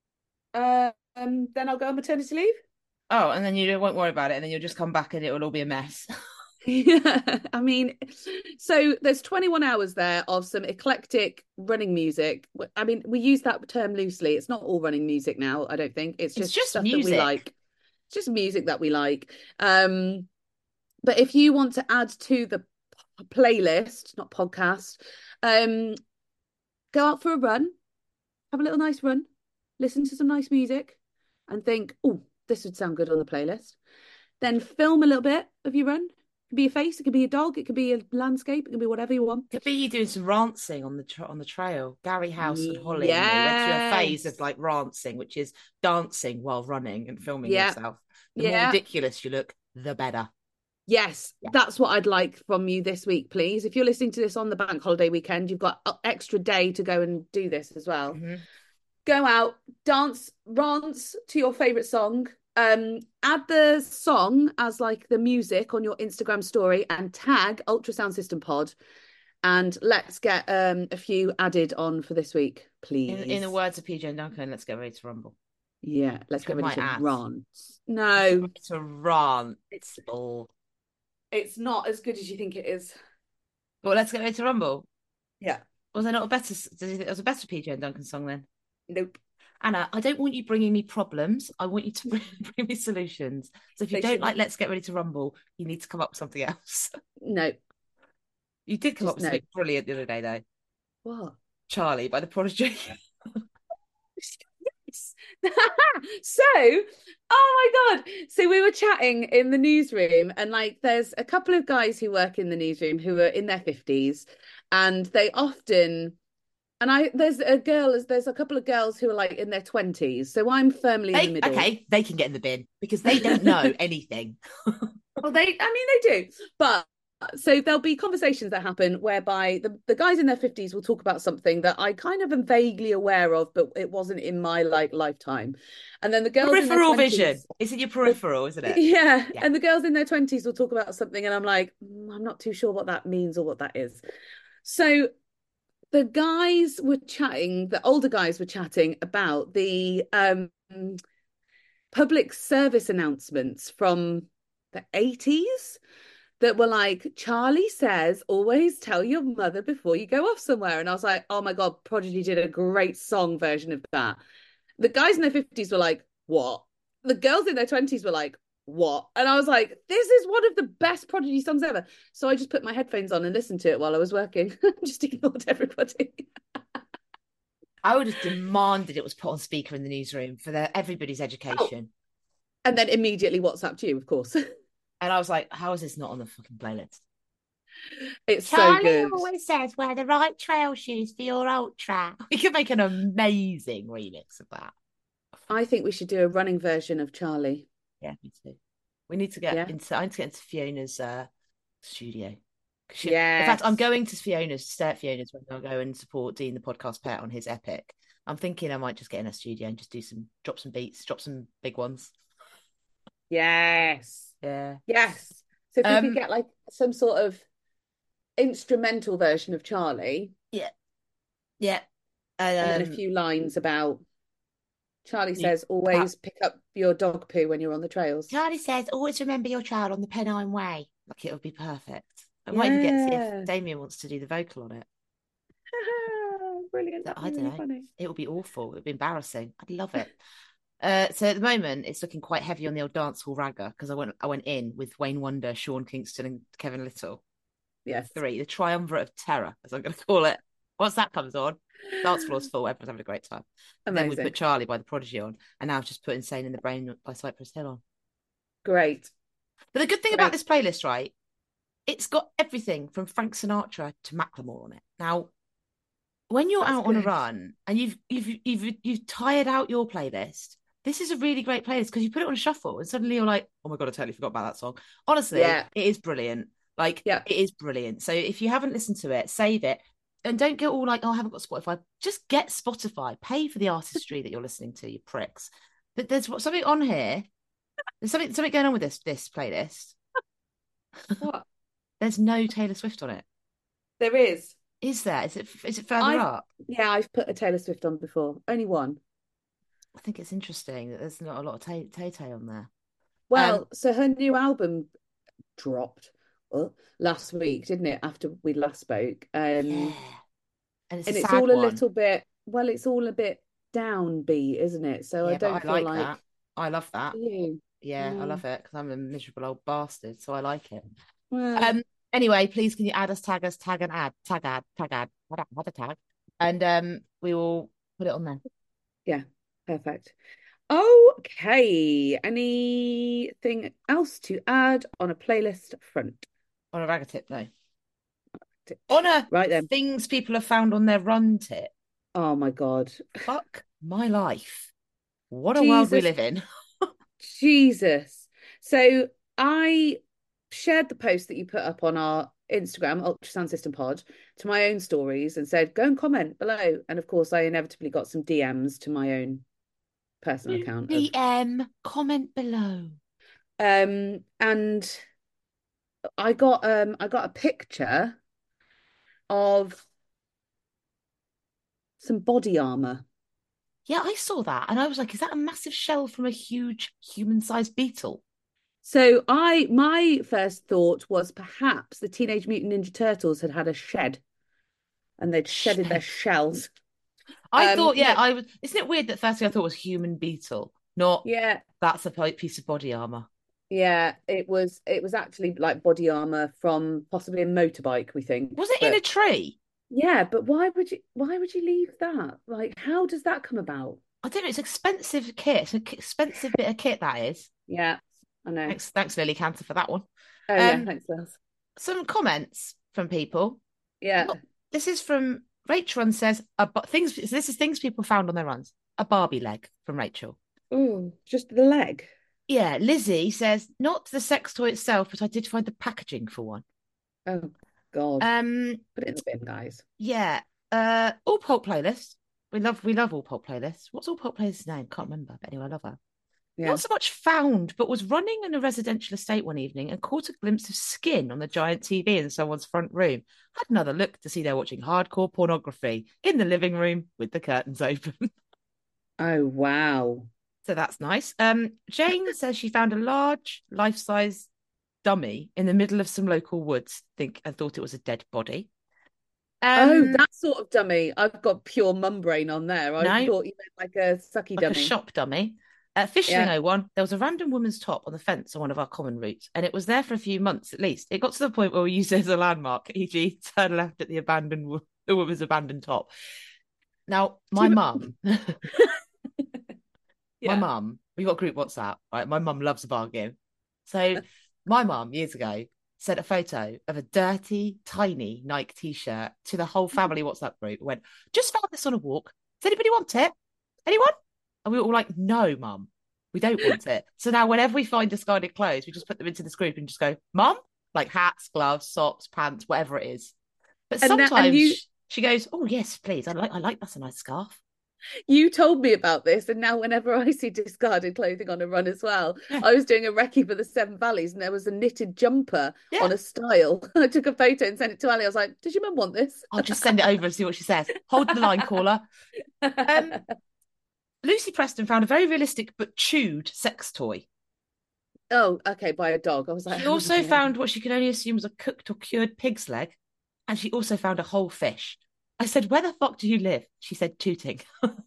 Then I'll go on maternity leave.
Oh, and then you won't worry about it, and then you'll just come back and it will all be a mess.
Yeah, I mean, so there's 21 hours there of some eclectic running music. I mean, we use that term loosely. It's not all running music now, I don't think. It's
It's
just
just
stuff that we
music.
like. It's just music that we like. But if you want to add to the playlist, not podcast, um, go out for a run, have a little nice run, listen to some nice music, and think, oh, this would sound good on the playlist. Then film a little bit of your run. It could be a face, it could be a dog, it could be a landscape, it could be whatever you want.
Could be you doing some rancing on the trail. Gary House and Holly and me went through a phase of
Yes.
like rancing, which is dancing while running and filming
Yeah.
yourself. The more
Yeah.
ridiculous you look, the better.
Yes.
Yeah.
That's what I'd like from you this week, please. If you're listening to this on the bank holiday weekend, you've got an extra day to go and do this as well.
Mm-hmm.
Go out, dance, rants to your favorite song. Add the song as like the music on your Instagram story and tag Ultrasound System Pod. And let's get a few added on for this week, please.
In the words of PJ and Duncan, let's get ready to rumble.
Yeah, let's get ready to
ass.
rant. No,
To rant.
it's not as good as you think it is.
Well, let's get ready to rumble.
Yeah.
Was there not a better? There was a better PJ and Duncan song then?
Nope.
Anna, I don't want you bringing me problems. I want you to bring me solutions. So if you don't like Let's Get Ready to Rumble, you need to come up with something else.
No.
You did come up with something brilliant the other day, though.
What?
Charlie by the Prodigy.
So, oh my God. So we were chatting in the newsroom, and like there's a couple of guys who work in the newsroom who are in their 50s, and they often there's a couple of girls who are like in their 20s. So I'm firmly in the middle.
Okay, they can get in the bin because they don't know anything.
Well, they do. But so there'll be conversations that happen whereby the guys in their 50s will talk about something that I kind of am vaguely aware of, but it wasn't in my like lifetime. And then the girls
peripheral
in their 20s,
vision. Is it your peripheral, isn't it?
Yeah. And the girls in their 20s will talk about something and I'm like, I'm not too sure what that means or what that is. So the older guys were chatting about the public service announcements from the 80s. that were like, Charlie says, always tell your mother before you go off somewhere. And I was like, oh my God, Prodigy did a great song version of that. The guys in their 50s were like, what? The girls in their 20s were like, what? And I was like, this is one of the best Prodigy songs ever. So I just put my headphones on and listened to it while I was working. Just ignored everybody.
I would have demanded it was put on speaker in the newsroom for everybody's education.
Oh. And then immediately WhatsApped you, of course.
And I was like, how is this not on the fucking playlist?
It's
Charlie
so good.
always says wear the right trail shoes for your ultra. We could make an amazing remix of that.
I think we should do a running version of Charlie.
Yeah, me too. We need to get into. I need to get into Fiona's studio.
Yeah.
In fact, I'm going to Fiona's, to stay at Fiona's when I go and support Dean, the podcast pet, on his epic. I'm thinking I might just get in a studio and just drop some beats, drop some big ones.
Yes.
Yeah.
Yes. So if we could get like some sort of instrumental version of Charlie.
Yeah. Yeah.
And then a few lines about Charlie says, always pick up your dog poo when you're on the trails.
Charlie says, always remember your child on the Pennine Way. Like, it would be perfect. I might even get to see if Damien wants to do the vocal on it.
Brilliant.
I don't know. Funny. It would be awful. It would be embarrassing. I'd love it. So at the moment, it's looking quite heavy on the old dancehall ragga because I went in with Wayne Wonder, Sean Kingston, and Kevin Little.
Yes.
3, the triumvirate of terror, as I'm going to call it. Once that comes on, dance floor's full. Everyone's having a great time. Then we put Charlie by the Prodigy on, and now I've just put Insane in the Brain by Cypress Hill on.
Great.
But the good thing about this playlist, right? It's got everything from Frank Sinatra to Macklemore on it. Now, when you're out on a run and you've tired out your playlist, this is a really great playlist because you put it on shuffle and suddenly you're like, oh my God, I totally forgot about that song. Honestly, it is brilliant. Like, it is brilliant. So if you haven't listened to it, save it. And don't get all like, oh, I haven't got Spotify. Just get Spotify. Pay for the artistry that you're listening to, you pricks. But there's something on here. There's something going on with this playlist.
What?
There's no Taylor Swift on it.
There is.
Is there? Is it further up?
Yeah, I've put a Taylor Swift on before. Only one.
I think it's interesting that there's not a lot of Tay-Tay on there.
Well, so her new album dropped last week, didn't it? After we last spoke.
Yeah. And
it's all a little bit, well, it's all a bit downbeat, isn't it? So I don't feel like
that. I love that. Yeah, I love it because I'm a miserable old bastard, so I like it. Well, anyway, please can you add us, tag add, and we will put it on there.
Yeah, perfect. Okay, anything else to add on a playlist front?
On a ragga tip, no. On a right then, things people have found on their run tip.
Oh my God.
Fuck my life. What a world we live in.
Jesus. So I shared the post that you put up on our Instagram, Ultrasound System Pod, to my own stories and said, go and comment below. And of course, I inevitably got some DMs to my own personal account.
Comment below.
And I got a picture of some body armor.
Yeah, I saw that. And I was like, is that a massive shell from a huge human-sized beetle?
So my first thought was perhaps the Teenage Mutant Ninja Turtles had a shed and they'd shedded their shells.
I thought, isn't it weird that first thing I thought was human beetle, not that's a piece of body armor.
Yeah, it was actually like body armor from possibly a motorbike, we think.
Was it in a tree?
Yeah, but why would you leave that? Like, how does that come about?
I don't know. It's expensive kit. It's an expensive bit of kit, that is.
Yeah, I know.
Thanks, Lily Cantor, for that one.
Oh, yeah, thanks, Liz.
Some comments from people.
Yeah.
Well, this is from Rachel and says, this is things people found on their runs. A Barbie leg from Rachel.
Oh, just the leg?
Yeah. Lizzie says, not the sex toy itself, but I did find the packaging for one.
Oh, God. Put it in the bin, guys.
Yeah. All Pulp playlist. We love All Pulp playlists. What's All Pulp playlist's name? Can't remember. But anyway, I love her. Yeah. Not so much found, but was running in a residential estate one evening and caught a glimpse of skin on the giant TV in someone's front room. Had another look to see they're watching hardcore pornography in the living room with the curtains open.
Oh, wow.
So that's nice. Jane says she found a large life-size dummy in the middle of some local woods. I thought it was a dead body.
Oh, that sort of dummy. I've got pure mum brain on there. I
No,
thought you meant like a sucky
like a
dummy.
shop dummy. At Fishling
Yeah.
01, there was a random woman's top on the fence on one of our common routes, and it was there for a few months at least. It got to the point where we used it as a landmark, e.g., turn left at the woman's abandoned top. Now, my mum, my
Yeah.
mum, we got group WhatsApp, right? My mum loves a bargain. So my mum, years ago, sent a photo of a dirty, tiny Nike t-shirt to the whole family WhatsApp group. Went, just found this on a walk. Does anybody want it? Anyone? And we were all like, no, mum, we don't want it. So now whenever we find discarded clothes, we just put them into this group and just go, mum, like hats, gloves, socks, pants, whatever it is. But sometimes she goes, oh, yes, please. I like that's a nice scarf.
You told me about this, and now whenever I see discarded clothing on a run as well,
Yeah.
I was doing a recce for the Seven Valleys, and there was a knitted jumper
Yeah.
on a style. I took a photo and sent it to Ali. I was like, "Does your mum want this?"
I'll just send it over and see what she says. Hold the line, caller. Lucy Preston found a very realistic but chewed sex toy.
Oh, okay, by a dog. I was like,
she also found what she could only assume was a cooked or cured pig's leg, and she also found a whole fish. I said, where the fuck do you live? She said, Tooting.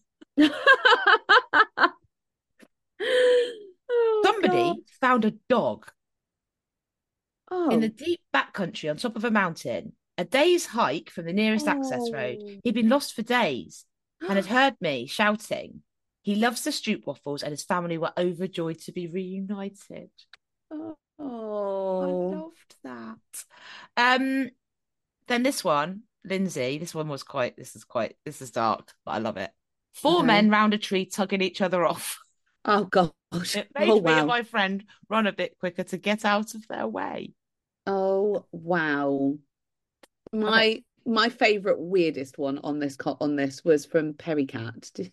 Somebody found a dog in the deep backcountry on top of a mountain, a day's hike from the nearest access road. He'd been lost for days and had heard me shouting. He loves the Stroop waffles and his family were overjoyed to be reunited.
Oh,
I loved that. Then this one, Lindsay, this is dark, but I love it. Four men round a tree tugging each other off.
Oh gosh.
It made me and my friend run a bit quicker to get out of their way.
Oh wow. My favourite weirdest one on this was from Perrycat.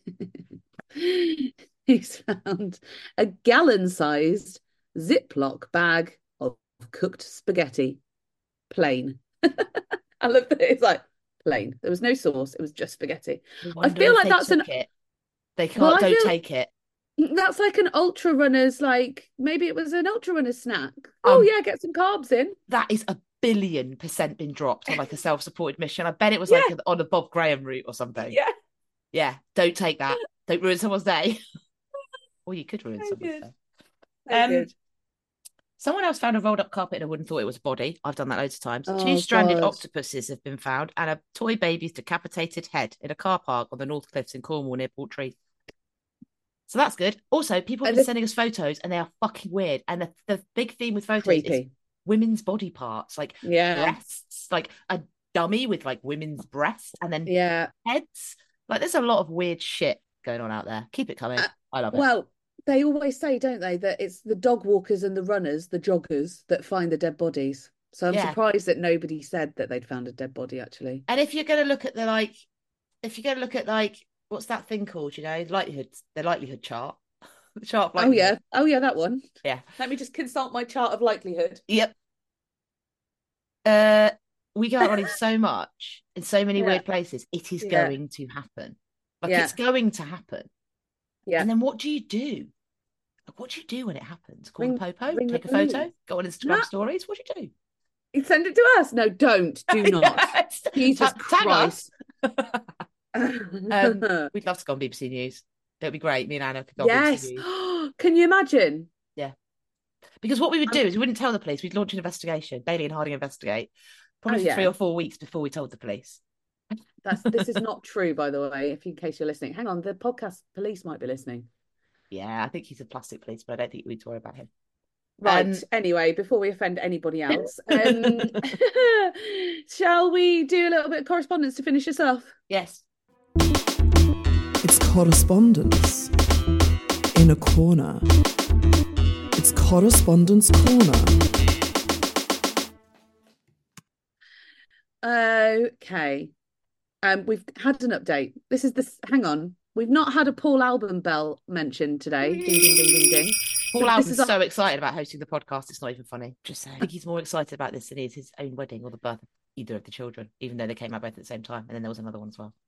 He's found a gallon-sized Ziploc bag of cooked spaghetti. Plain. I love that it's like plain. There was no sauce, it was just spaghetti. I feel like that's
they can't don't take it.
That's like an ultra runner's, like maybe it was an ultra runner's snack. Oh yeah, get some carbs in.
That is 1,000,000,000% been dropped on like a self-supported mission. I bet it was like on a Bob Graham route or something. Yeah, don't take that. Don't ruin someone's day. Or you could ruin someone's day. Someone else found a rolled up carpet in a wood and thought it was a body. I've done that loads of times. 2 stranded octopuses have been found and a toy baby's decapitated head in a car park on the North Cliffs in Cornwall near Portree. So that's good. Also, people have been sending us photos and they are fucking weird. And the big theme with photos is women's body parts, like breasts, like a dummy with like women's breasts and then heads. Like there's a lot of weird shit going on out there. Keep it coming. I love it.
Well, they always say, don't they, that it's the dog walkers and the runners, the joggers, that find the dead bodies. So I'm surprised that nobody said that they'd found a dead body, actually.
And if you're going to look at what's that thing called, the likelihood chart. The chart of likelihood.
Oh yeah, that one.
Yeah.
Let me just consult my chart of likelihood.
Yep. We go out running so much in so many weird places. It is going to happen. It's going to happen. Yeah. And then what do you do? What do you do when it happens? Call the popo, take a photo, go on Instagram stories. What do you do?
You send it to us. No, don't. Do not. Jesus Christ.
We'd love to go on BBC News. That'd be great. Me and Anna could go on BBC News.
Can you imagine?
Yeah. Because what we would do is we wouldn't tell the police. We'd launch an investigation. Bailey and Harding investigate. Probably for 3 or 4 weeks before we told the police.
This is not true, by the way, in case you're listening. Hang on, the podcast police might be listening.
Yeah, I think he's a plastic police, but I don't think we'd worry about him.
Right. Anyway, before we offend anybody else, shall we do a little bit of correspondence to finish us off?
Yes.
It's correspondence in a corner. It's Correspondence Corner.
Okay. We've had an update. Hang on. We've not had a Paul Alban bell mentioned today. Ding, ding, ding, ding, ding.
Paul Alban's so excited about hosting the podcast, it's not even funny. Just saying. I think he's more excited about this than he is his own wedding or the birth of either of the children, even though they came out both at the same time. And then there was another one as well.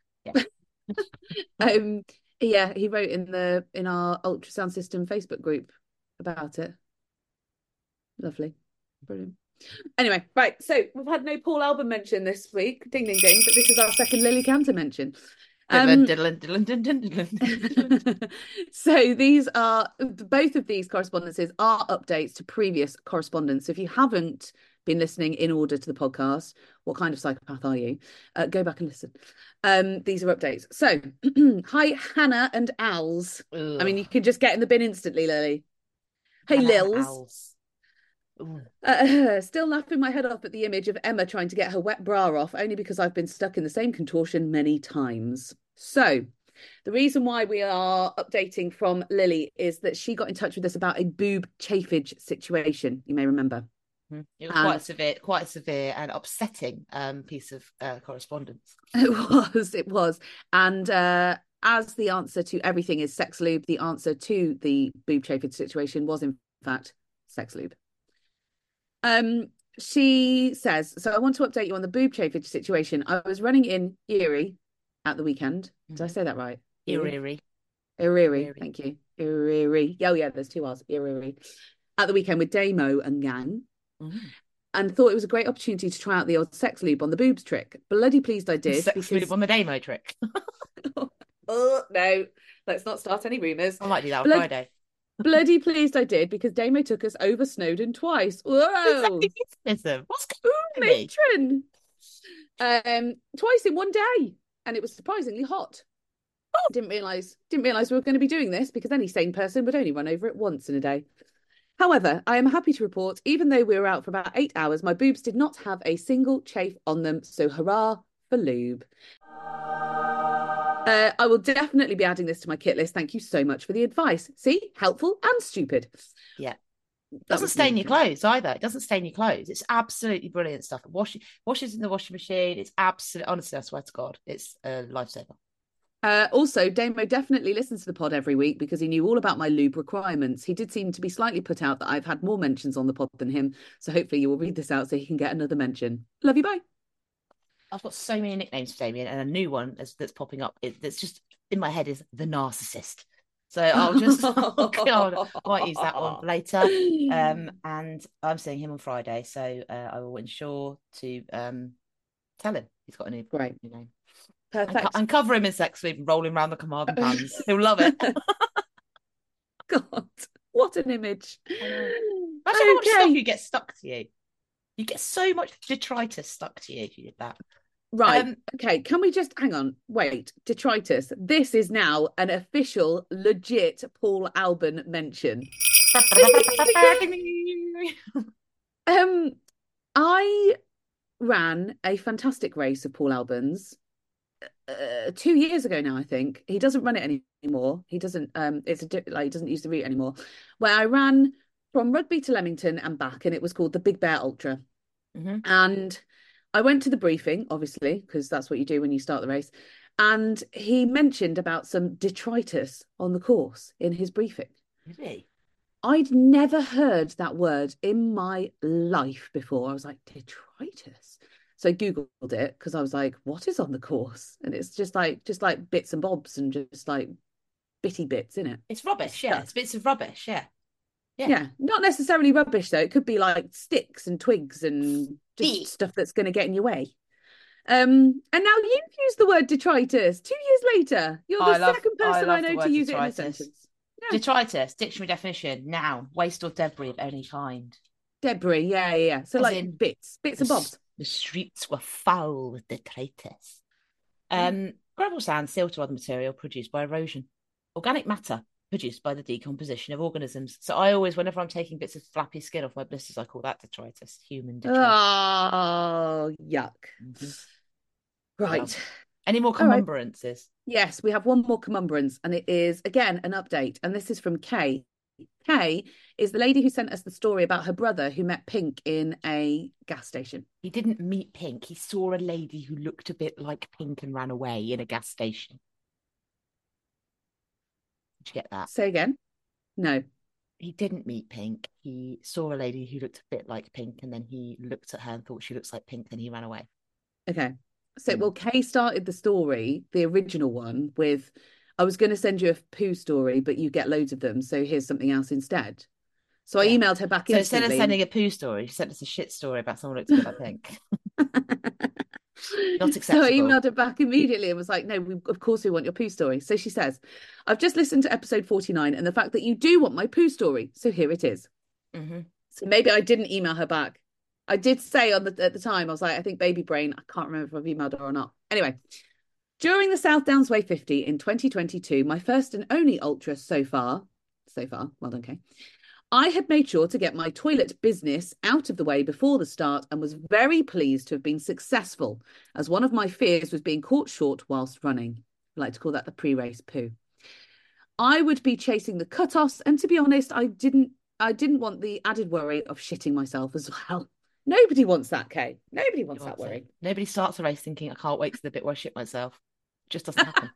Yeah. He wrote in our ultrasound system Facebook group about it. Lovely. Brilliant. Anyway, right. So we've had no Paul Alban mention this week. Ding, ding, ding. But this is our second Lily Cantor mention. So these are both of these correspondences are updates to previous correspondence. So if you haven't been listening in order to the podcast, what kind of psychopath are you? Go back and listen. These are updates. So hi Hannah and Als. I mean, you can just get in the bin instantly, Lily. Hey Lils. Still laughing my head off at the image of Emma trying to get her wet bra off, only because I've been stuck in the same contortion many times. So the reason why we are updating from Lily is that she got in touch with us about a boob chafage situation. You may remember.
It was quite a severe and upsetting piece of correspondence.
It was. And as the answer to everything is sex lube, the answer to the boob chafage situation was in fact sex lube. She says, so I want to update you on the boob chafage situation. I was running in Erie at the weekend. Did I say that right?
Erie.
Thank you. Erie. Oh yeah, there's two R's. Erie. At the weekend with Damo and gang. And thought it was a great opportunity to try out the old sex lube on the boobs trick. Bloody pleased I did.
Sex lube on the Damo trick.
Oh no, let's not start any rumours.
I might do that on Friday.
Bloody pleased I did, because Damo took us over Snowdon twice. Whoa!
What's going
on, matron? Twice in one day, and it was surprisingly hot. Didn't realise we were going to be doing this, because any sane person would only run over it once in a day. However, I am happy to report, even though we were out for about 8 hours, my boobs did not have a single chafe on them. So hurrah for lube. I will definitely be adding this to my kit list. Thank you so much for the advice. See, helpful and stupid.
Yeah. Doesn't stain your clothes either. It doesn't stain your clothes. It's absolutely brilliant stuff. Washes in the washing machine. It's absolutely, honestly, I swear to God, it's a lifesaver.
Also, Damo definitely listens to the pod every week because he knew all about my lube requirements. He did seem to be slightly put out that I've had more mentions on the pod than him. So hopefully you will read this out so he can get another mention. Love you, bye.
I've got so many nicknames for Damien, and a new one that's popping up that's just in my head is the narcissist. So I'll just I might use that one later. And I'm seeing him on Friday, so I will ensure to tell him he's got a new name.
Perfect.
And cover him in sex lube and roll him around the command and pans. He'll love it.
God, what an image.
Imagine how much stuff you get stuck to you. You get so much detritus stuck to you if you did that.
Right. Okay. Can we just hang on? Wait. Detritus. This is now an official, legit Paul Alban mention. I ran a fantastic race of Paul Alban's 2 years ago now. I think he doesn't run it anymore. He doesn't. He doesn't use the route anymore. Where I ran from Rugby to Leamington and back, and it was called the Big Bear Ultra. And I went to the briefing, obviously, because that's what you do when you start the race. And he mentioned about some detritus on the course in his briefing.
Really?
I'd never heard that word in my life before. I was like, detritus? So I Googled it because I was like, what is on the course? And it's just like bits and bobs and just like bitty bits, in it.
It's rubbish, yeah. It's bits of rubbish, yeah.
Yeah, not necessarily rubbish though. It could be like sticks and twigs and just stuff that's going to get in your way. And now you've used the word detritus 2 years later. You're the second person I know to use it in a sentence.
Yeah. Detritus, dictionary definition, noun, waste or debris of any kind.
Debris, yeah. So as like bits and bobs.
The streets were foul with detritus. Gravel sand, silt or other material produced by erosion. Organic matter produced by the decomposition of organisms. So I always, whenever I'm taking bits of flappy skin off my blisters, I call that detritus, human detritus.
Oh, yuck. Right.
Well, any more cumumburances? Right.
Yes, we have one more cumumbrance, and it is, again, an update. And this is from Kay. Kay is the lady who sent us the story about her brother who met Pink in a gas station.
He didn't meet Pink. He saw a lady who looked a bit like Pink and ran away in a gas station. Did you get that?
Say again? No.
He didn't meet Pink. He saw a lady who looked a bit like Pink, and then he looked at her and thought she looks like Pink, and he ran away.
Okay. So, well, Kay started the story, the original one, with, I was going to send you a poo story, but you get loads of them, so here's something else instead. So I emailed her back
So instead
instantly.
of sending a poo story, she sent us a shit story about someone who looks good, I think. Not acceptable.
So I emailed her back immediately and was like, no, of course we want your poo story. So she says, I've just listened to episode 49 and the fact that you do want my poo story. So here it is.
Mm-hmm.
So maybe I didn't email her back. I did say at the time, I was like, I think baby brain. I can't remember if I've emailed her or not. Anyway, during the South Downs Way 50 in 2022, my first and only ultra so far, well done, Kay, I had made sure to get my toilet business out of the way before the start and was very pleased to have been successful, as one of my fears was being caught short whilst running. I like to call that the pre-race poo. I would be chasing the cut-offs, and to be honest, I didn't want the added worry of shitting myself as well. Nobody wants that, Kay. Nobody wants that worry.
Nobody starts a race thinking, I can't wait to the bit where I shit myself. It just doesn't happen.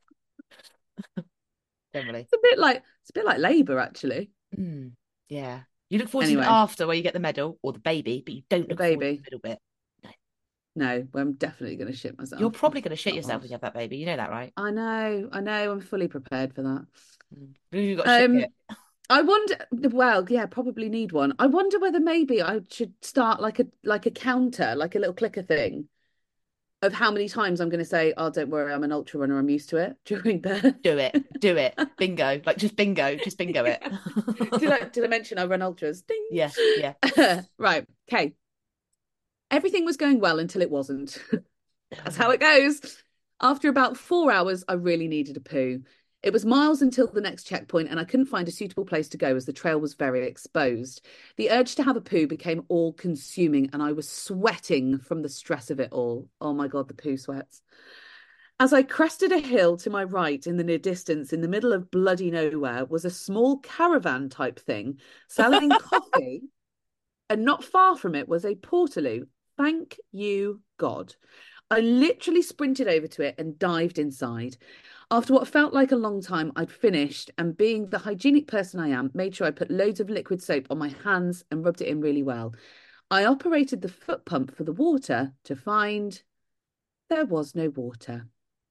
Generally.
It's a bit like Labour, actually.
Yeah. You look forward to it after where you get the medal or the baby, but you don't look forward to the middle bit.
No, I'm definitely going to shit myself.
You're probably going to shit yourself when you have that baby. You know that, right?
I know. I'm fully prepared for that.
You've got shit kit.
I wonder. Well, yeah, probably need one. I wonder whether maybe I should start like a counter, like a little clicker thing, of how many times I'm going to say, "Oh, don't worry, I'm an ultra runner. I'm used to it." During birth.
Do it. Bingo. Like just bingo it.
Did I mention I run ultras? Ding.
Yeah.
Right. Okay. Everything was going well until it wasn't. That's how it goes. After about 4 hours, I really needed a poo. It was miles until the next checkpoint and I couldn't find a suitable place to go as the trail was very exposed. The urge to have a poo became all-consuming and I was sweating from the stress of it all. Oh my God, the poo sweats. As I crested a hill to my right in the near distance, in the middle of bloody nowhere, was a small caravan type thing selling coffee, and not far from it was a Portaloo. Thank you, God. I literally sprinted over to it and dived inside. After what felt like a long time, I'd finished, and being the hygienic person I am, made sure I put loads of liquid soap on my hands and rubbed it in really well. I operated the foot pump for the water to find there was no water.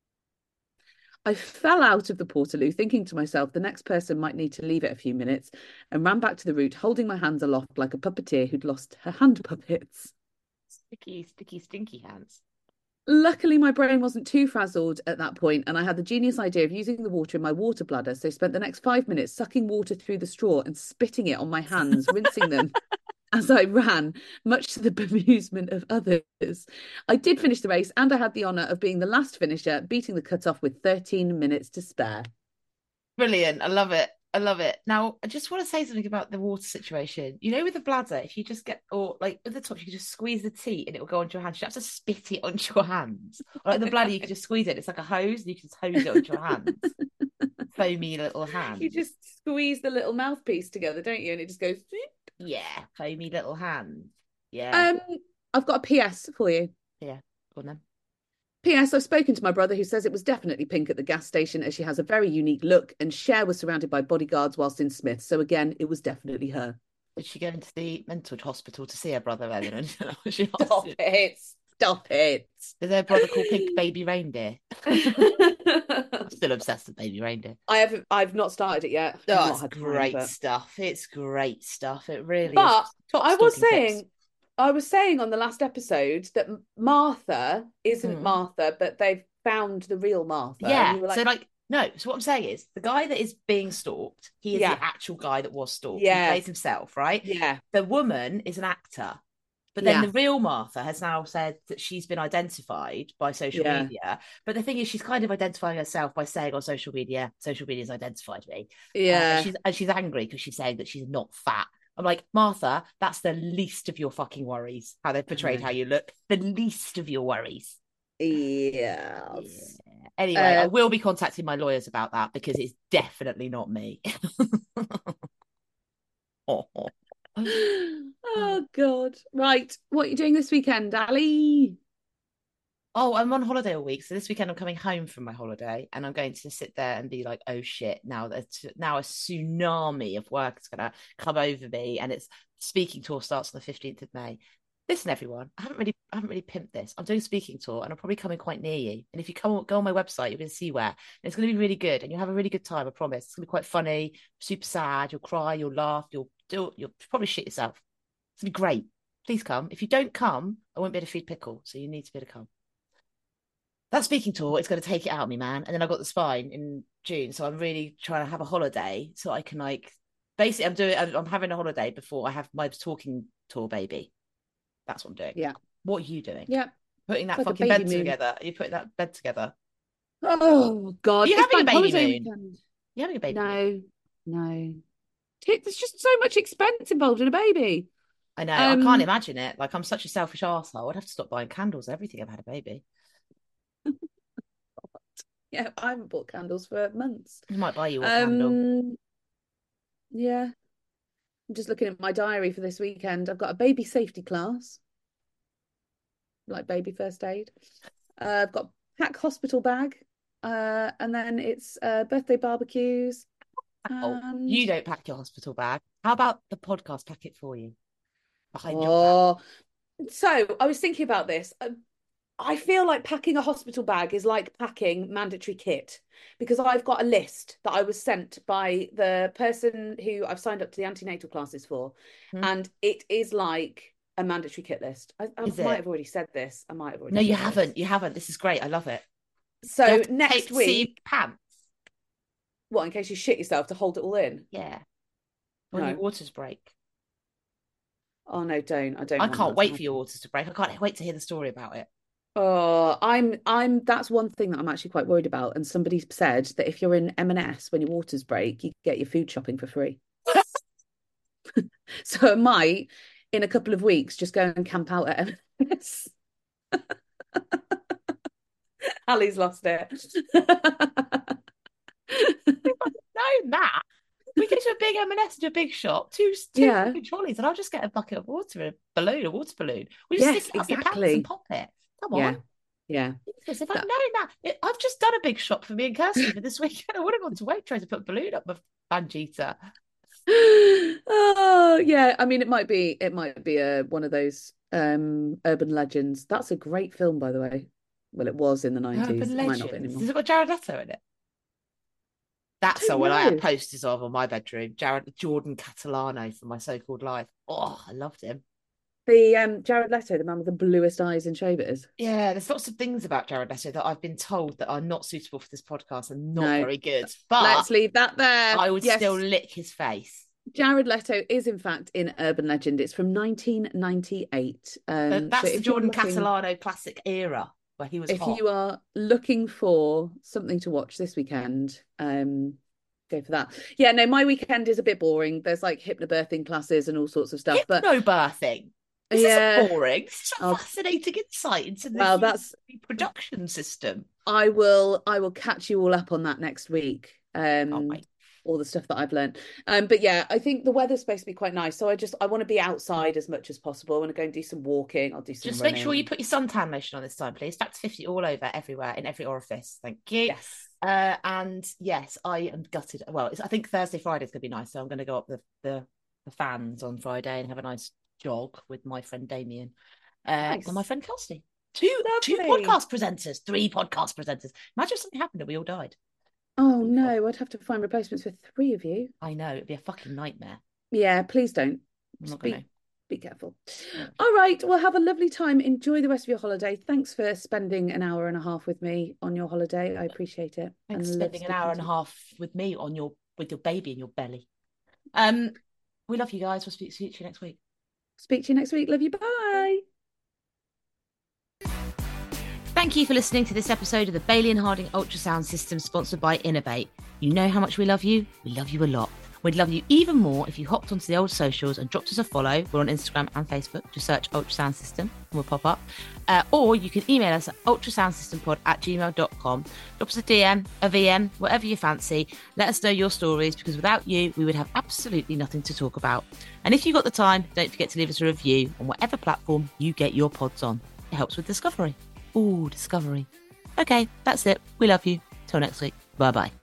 I fell out of the Portaloo, thinking to myself the next person might need to leave it a few minutes, and ran back to the route, holding my hands aloft like a puppeteer who'd lost her hand puppets.
Sticky, stinky hands.
Luckily, my brain wasn't too frazzled at that point, and I had the genius idea of using the water in my water bladder, so I spent the next 5 minutes sucking water through the straw and spitting it on my hands, rinsing them as I ran, much to the bemusement of others. I did finish the race, and I had the honour of being the last finisher, beating the cut-off with 13 minutes to spare.
Brilliant. I love it. Now, I just want to say something about the water situation. You know, with the bladder, if you just get, or like with the top, you can just squeeze the teat and it will go onto your hands. You don't have to spit it onto your hands. Or like the bladder, you can just squeeze it. It's like a hose, and you can just hose it onto your hands. Foamy little hands.
You just squeeze the little mouthpiece together, don't you? And it just goes.
Yeah, foamy little hands. Yeah.
I've got a PS for you.
Yeah, go on then.
P.S. I've spoken to my brother who says it was definitely Pink at the gas station as she has a very unique look and Cher was surrounded by bodyguards whilst in Smith. So again, it was definitely her.
Did she go into the mental hospital to see her brother then?
Stop it.
Is there a brother called Pink Baby Reindeer? I'm still obsessed with Baby Reindeer.
I've not started it yet.
Oh, it's great stuff. It's great stuff. It really
but
is.
I was saying on the last episode that Martha isn't Martha, but they've found the real Martha.
Yeah. So what I'm saying is the guy that is being stalked, he is the actual guy that was stalked. Yeah. He plays himself, right?
Yeah.
The woman is an actor. But then the real Martha has now said that she's been identified by social media. But the thing is, she's kind of identifying herself by saying on social media's identified me.
Yeah.
And she's angry because she's saying that she's not fat. I'm like, Martha, that's the least of your fucking worries, how they've portrayed how you look. The least of your worries.
Yeah.
Anyway, I will be contacting my lawyers about that because it's definitely not me.
Oh God. Right. What are you doing this weekend, Ali?
Oh, I'm on holiday all week. So this weekend I'm coming home from my holiday and I'm going to sit there and be like, oh shit, now a tsunami of work is going to come over me. And it's speaking tour starts on the 15th of May. Listen, everyone, I haven't really pimped this. I'm doing a speaking tour and I'm probably coming quite near you. And if you go on my website, you're going to see where. And it's going to be really good and you'll have a really good time, I promise. It's going to be quite funny, super sad. You'll cry, you'll laugh, you'll you'll probably shit yourself. It's gonna be great. Please come. If you don't come, I won't be able to feed Pickle, so you need to be able to come. That speaking tour, it's going to take it out of me, man. And then I got the spine in June, so I'm really trying to have a holiday so I can basically I'm having a holiday before I have my talking tour baby. That's what I'm doing.
Yeah.
What are you doing?
Yeah.
Putting that fucking bed together. Are you putting that bed together?
Oh God!
Are you having a baby moon?
Weekend.
You having a baby?
No. There's just so much expense involved in a baby.
I know. I can't imagine it. Like, I'm such a selfish arsehole. I'd have to stop buying candles, everything. I've had a baby.
Yeah, I haven't bought candles for months.
I might buy you a candle.
Yeah. I'm just looking at my diary for this weekend. I've got a baby safety class, like baby first aid. I've got pack hospital bag, and then it's birthday barbecues. And...
you don't pack your hospital bag. How about the podcast pack it for you? Behind your back.
So I was thinking about this. I feel like packing a hospital bag is like packing mandatory kit, because I've got a list that I was sent by the person who I've signed up to the antenatal classes for. And it is like a mandatory kit list. I might have already said this. I might have already.
No, you haven't. You haven't. This is great. I love it.
So next week,
pants.
What, in case you shit yourself to hold it all in?
Yeah. When your waters break.
Oh no, don't.
I can't wait for your waters to break. I can't wait to hear the story about it.
Oh, I'm that's one thing that I'm actually quite worried about. And somebody said that if you're in M&S when your waters break, you get your food shopping for free. So I might, in a couple of weeks, just go and camp out at M&S. Ali's lost it.
No, Matt. We go to a big M&S to a big shop, two fucking trolleys, and I'll just get a bucket of water, a water balloon. We just stick it up your pants and pop it. Come on.
Yeah.
If I'd known that, I've just done a big shop for me and Kirsty for this weekend. I would have gone to Waitrose to put a balloon up my Banjita.
Oh yeah, I mean it might be one of those urban legends. That's a great film, by the way. Well, it was in the 90s. It might not be anymore.
Has it got Jared Leto in it? That's the one I had posters of on my bedroom. Jordan Catalano from My So-Called Life. Oh, I loved him.
The Jared Leto, the man with the bluest eyes in showbiz.
Yeah, there's lots of things about Jared Leto that I've been told that are not suitable for this podcast and not very good. But
let's leave that there.
I would still lick his face.
Jared Leto is in fact in Urban Legend. It's from 1998.
That's the Jordan Catalano classic era where he was hot.
If you are looking for something to watch this weekend, go for that. Yeah, no, my weekend is a bit boring. There's like hypnobirthing classes and all sorts of stuff.
Hypnobirthing? This isn't boring. It's a fascinating insight into the production system.
I will catch you all up on that next week. All the stuff that I've learned. But yeah, I think the weather's supposed to be quite nice. So I want to be outside as much as possible. I want to go and do some walking. I'll do some running.
Make sure you put your suntan lotion on this time, please. Factor 50 all over, everywhere, in every orifice. Thank you.
Yes.
And yes, I am gutted. Well, I think Thursday, Friday is going to be nice. So I'm going to go up the fans on Friday and have a nice jog with my friend Damien and my friend Kirsty. Two podcast presenters, 3 podcast presenters. Imagine if something happened and we all died.
Oh no, I'd have to find replacements for 3 of you.
I know, it'd be a fucking nightmare.
Yeah, please don't.
I'm not going to.
Be careful. All right, well, have a lovely time. Enjoy the rest of your holiday. Thanks for spending an hour and a half with me on your holiday. I appreciate it.
Thanks for spending an hour and a half with me with your baby in your belly. We love you guys. We'll speak to you next week.
Speak to you next week. Love you. Bye.
Thank you for listening to this episode of the Bailey and Harding Ultrasound System, sponsored by Innovate. You know how much we love you. We love you a lot. We'd love you even more if you hopped onto the old socials and dropped us a follow. We're on Instagram and Facebook. Just search Ultrasound System and we'll pop up. Or you can email us at ultrasoundsystempod@gmail.com. Drop us a DM, a VM, whatever you fancy. Let us know your stories, because without you, we would have absolutely nothing to talk about. And if you've got the time, don't forget to leave us a review on whatever platform you get your pods on. It helps with discovery. Ooh, discovery. Okay, that's it. We love you. Till next week. Bye-bye.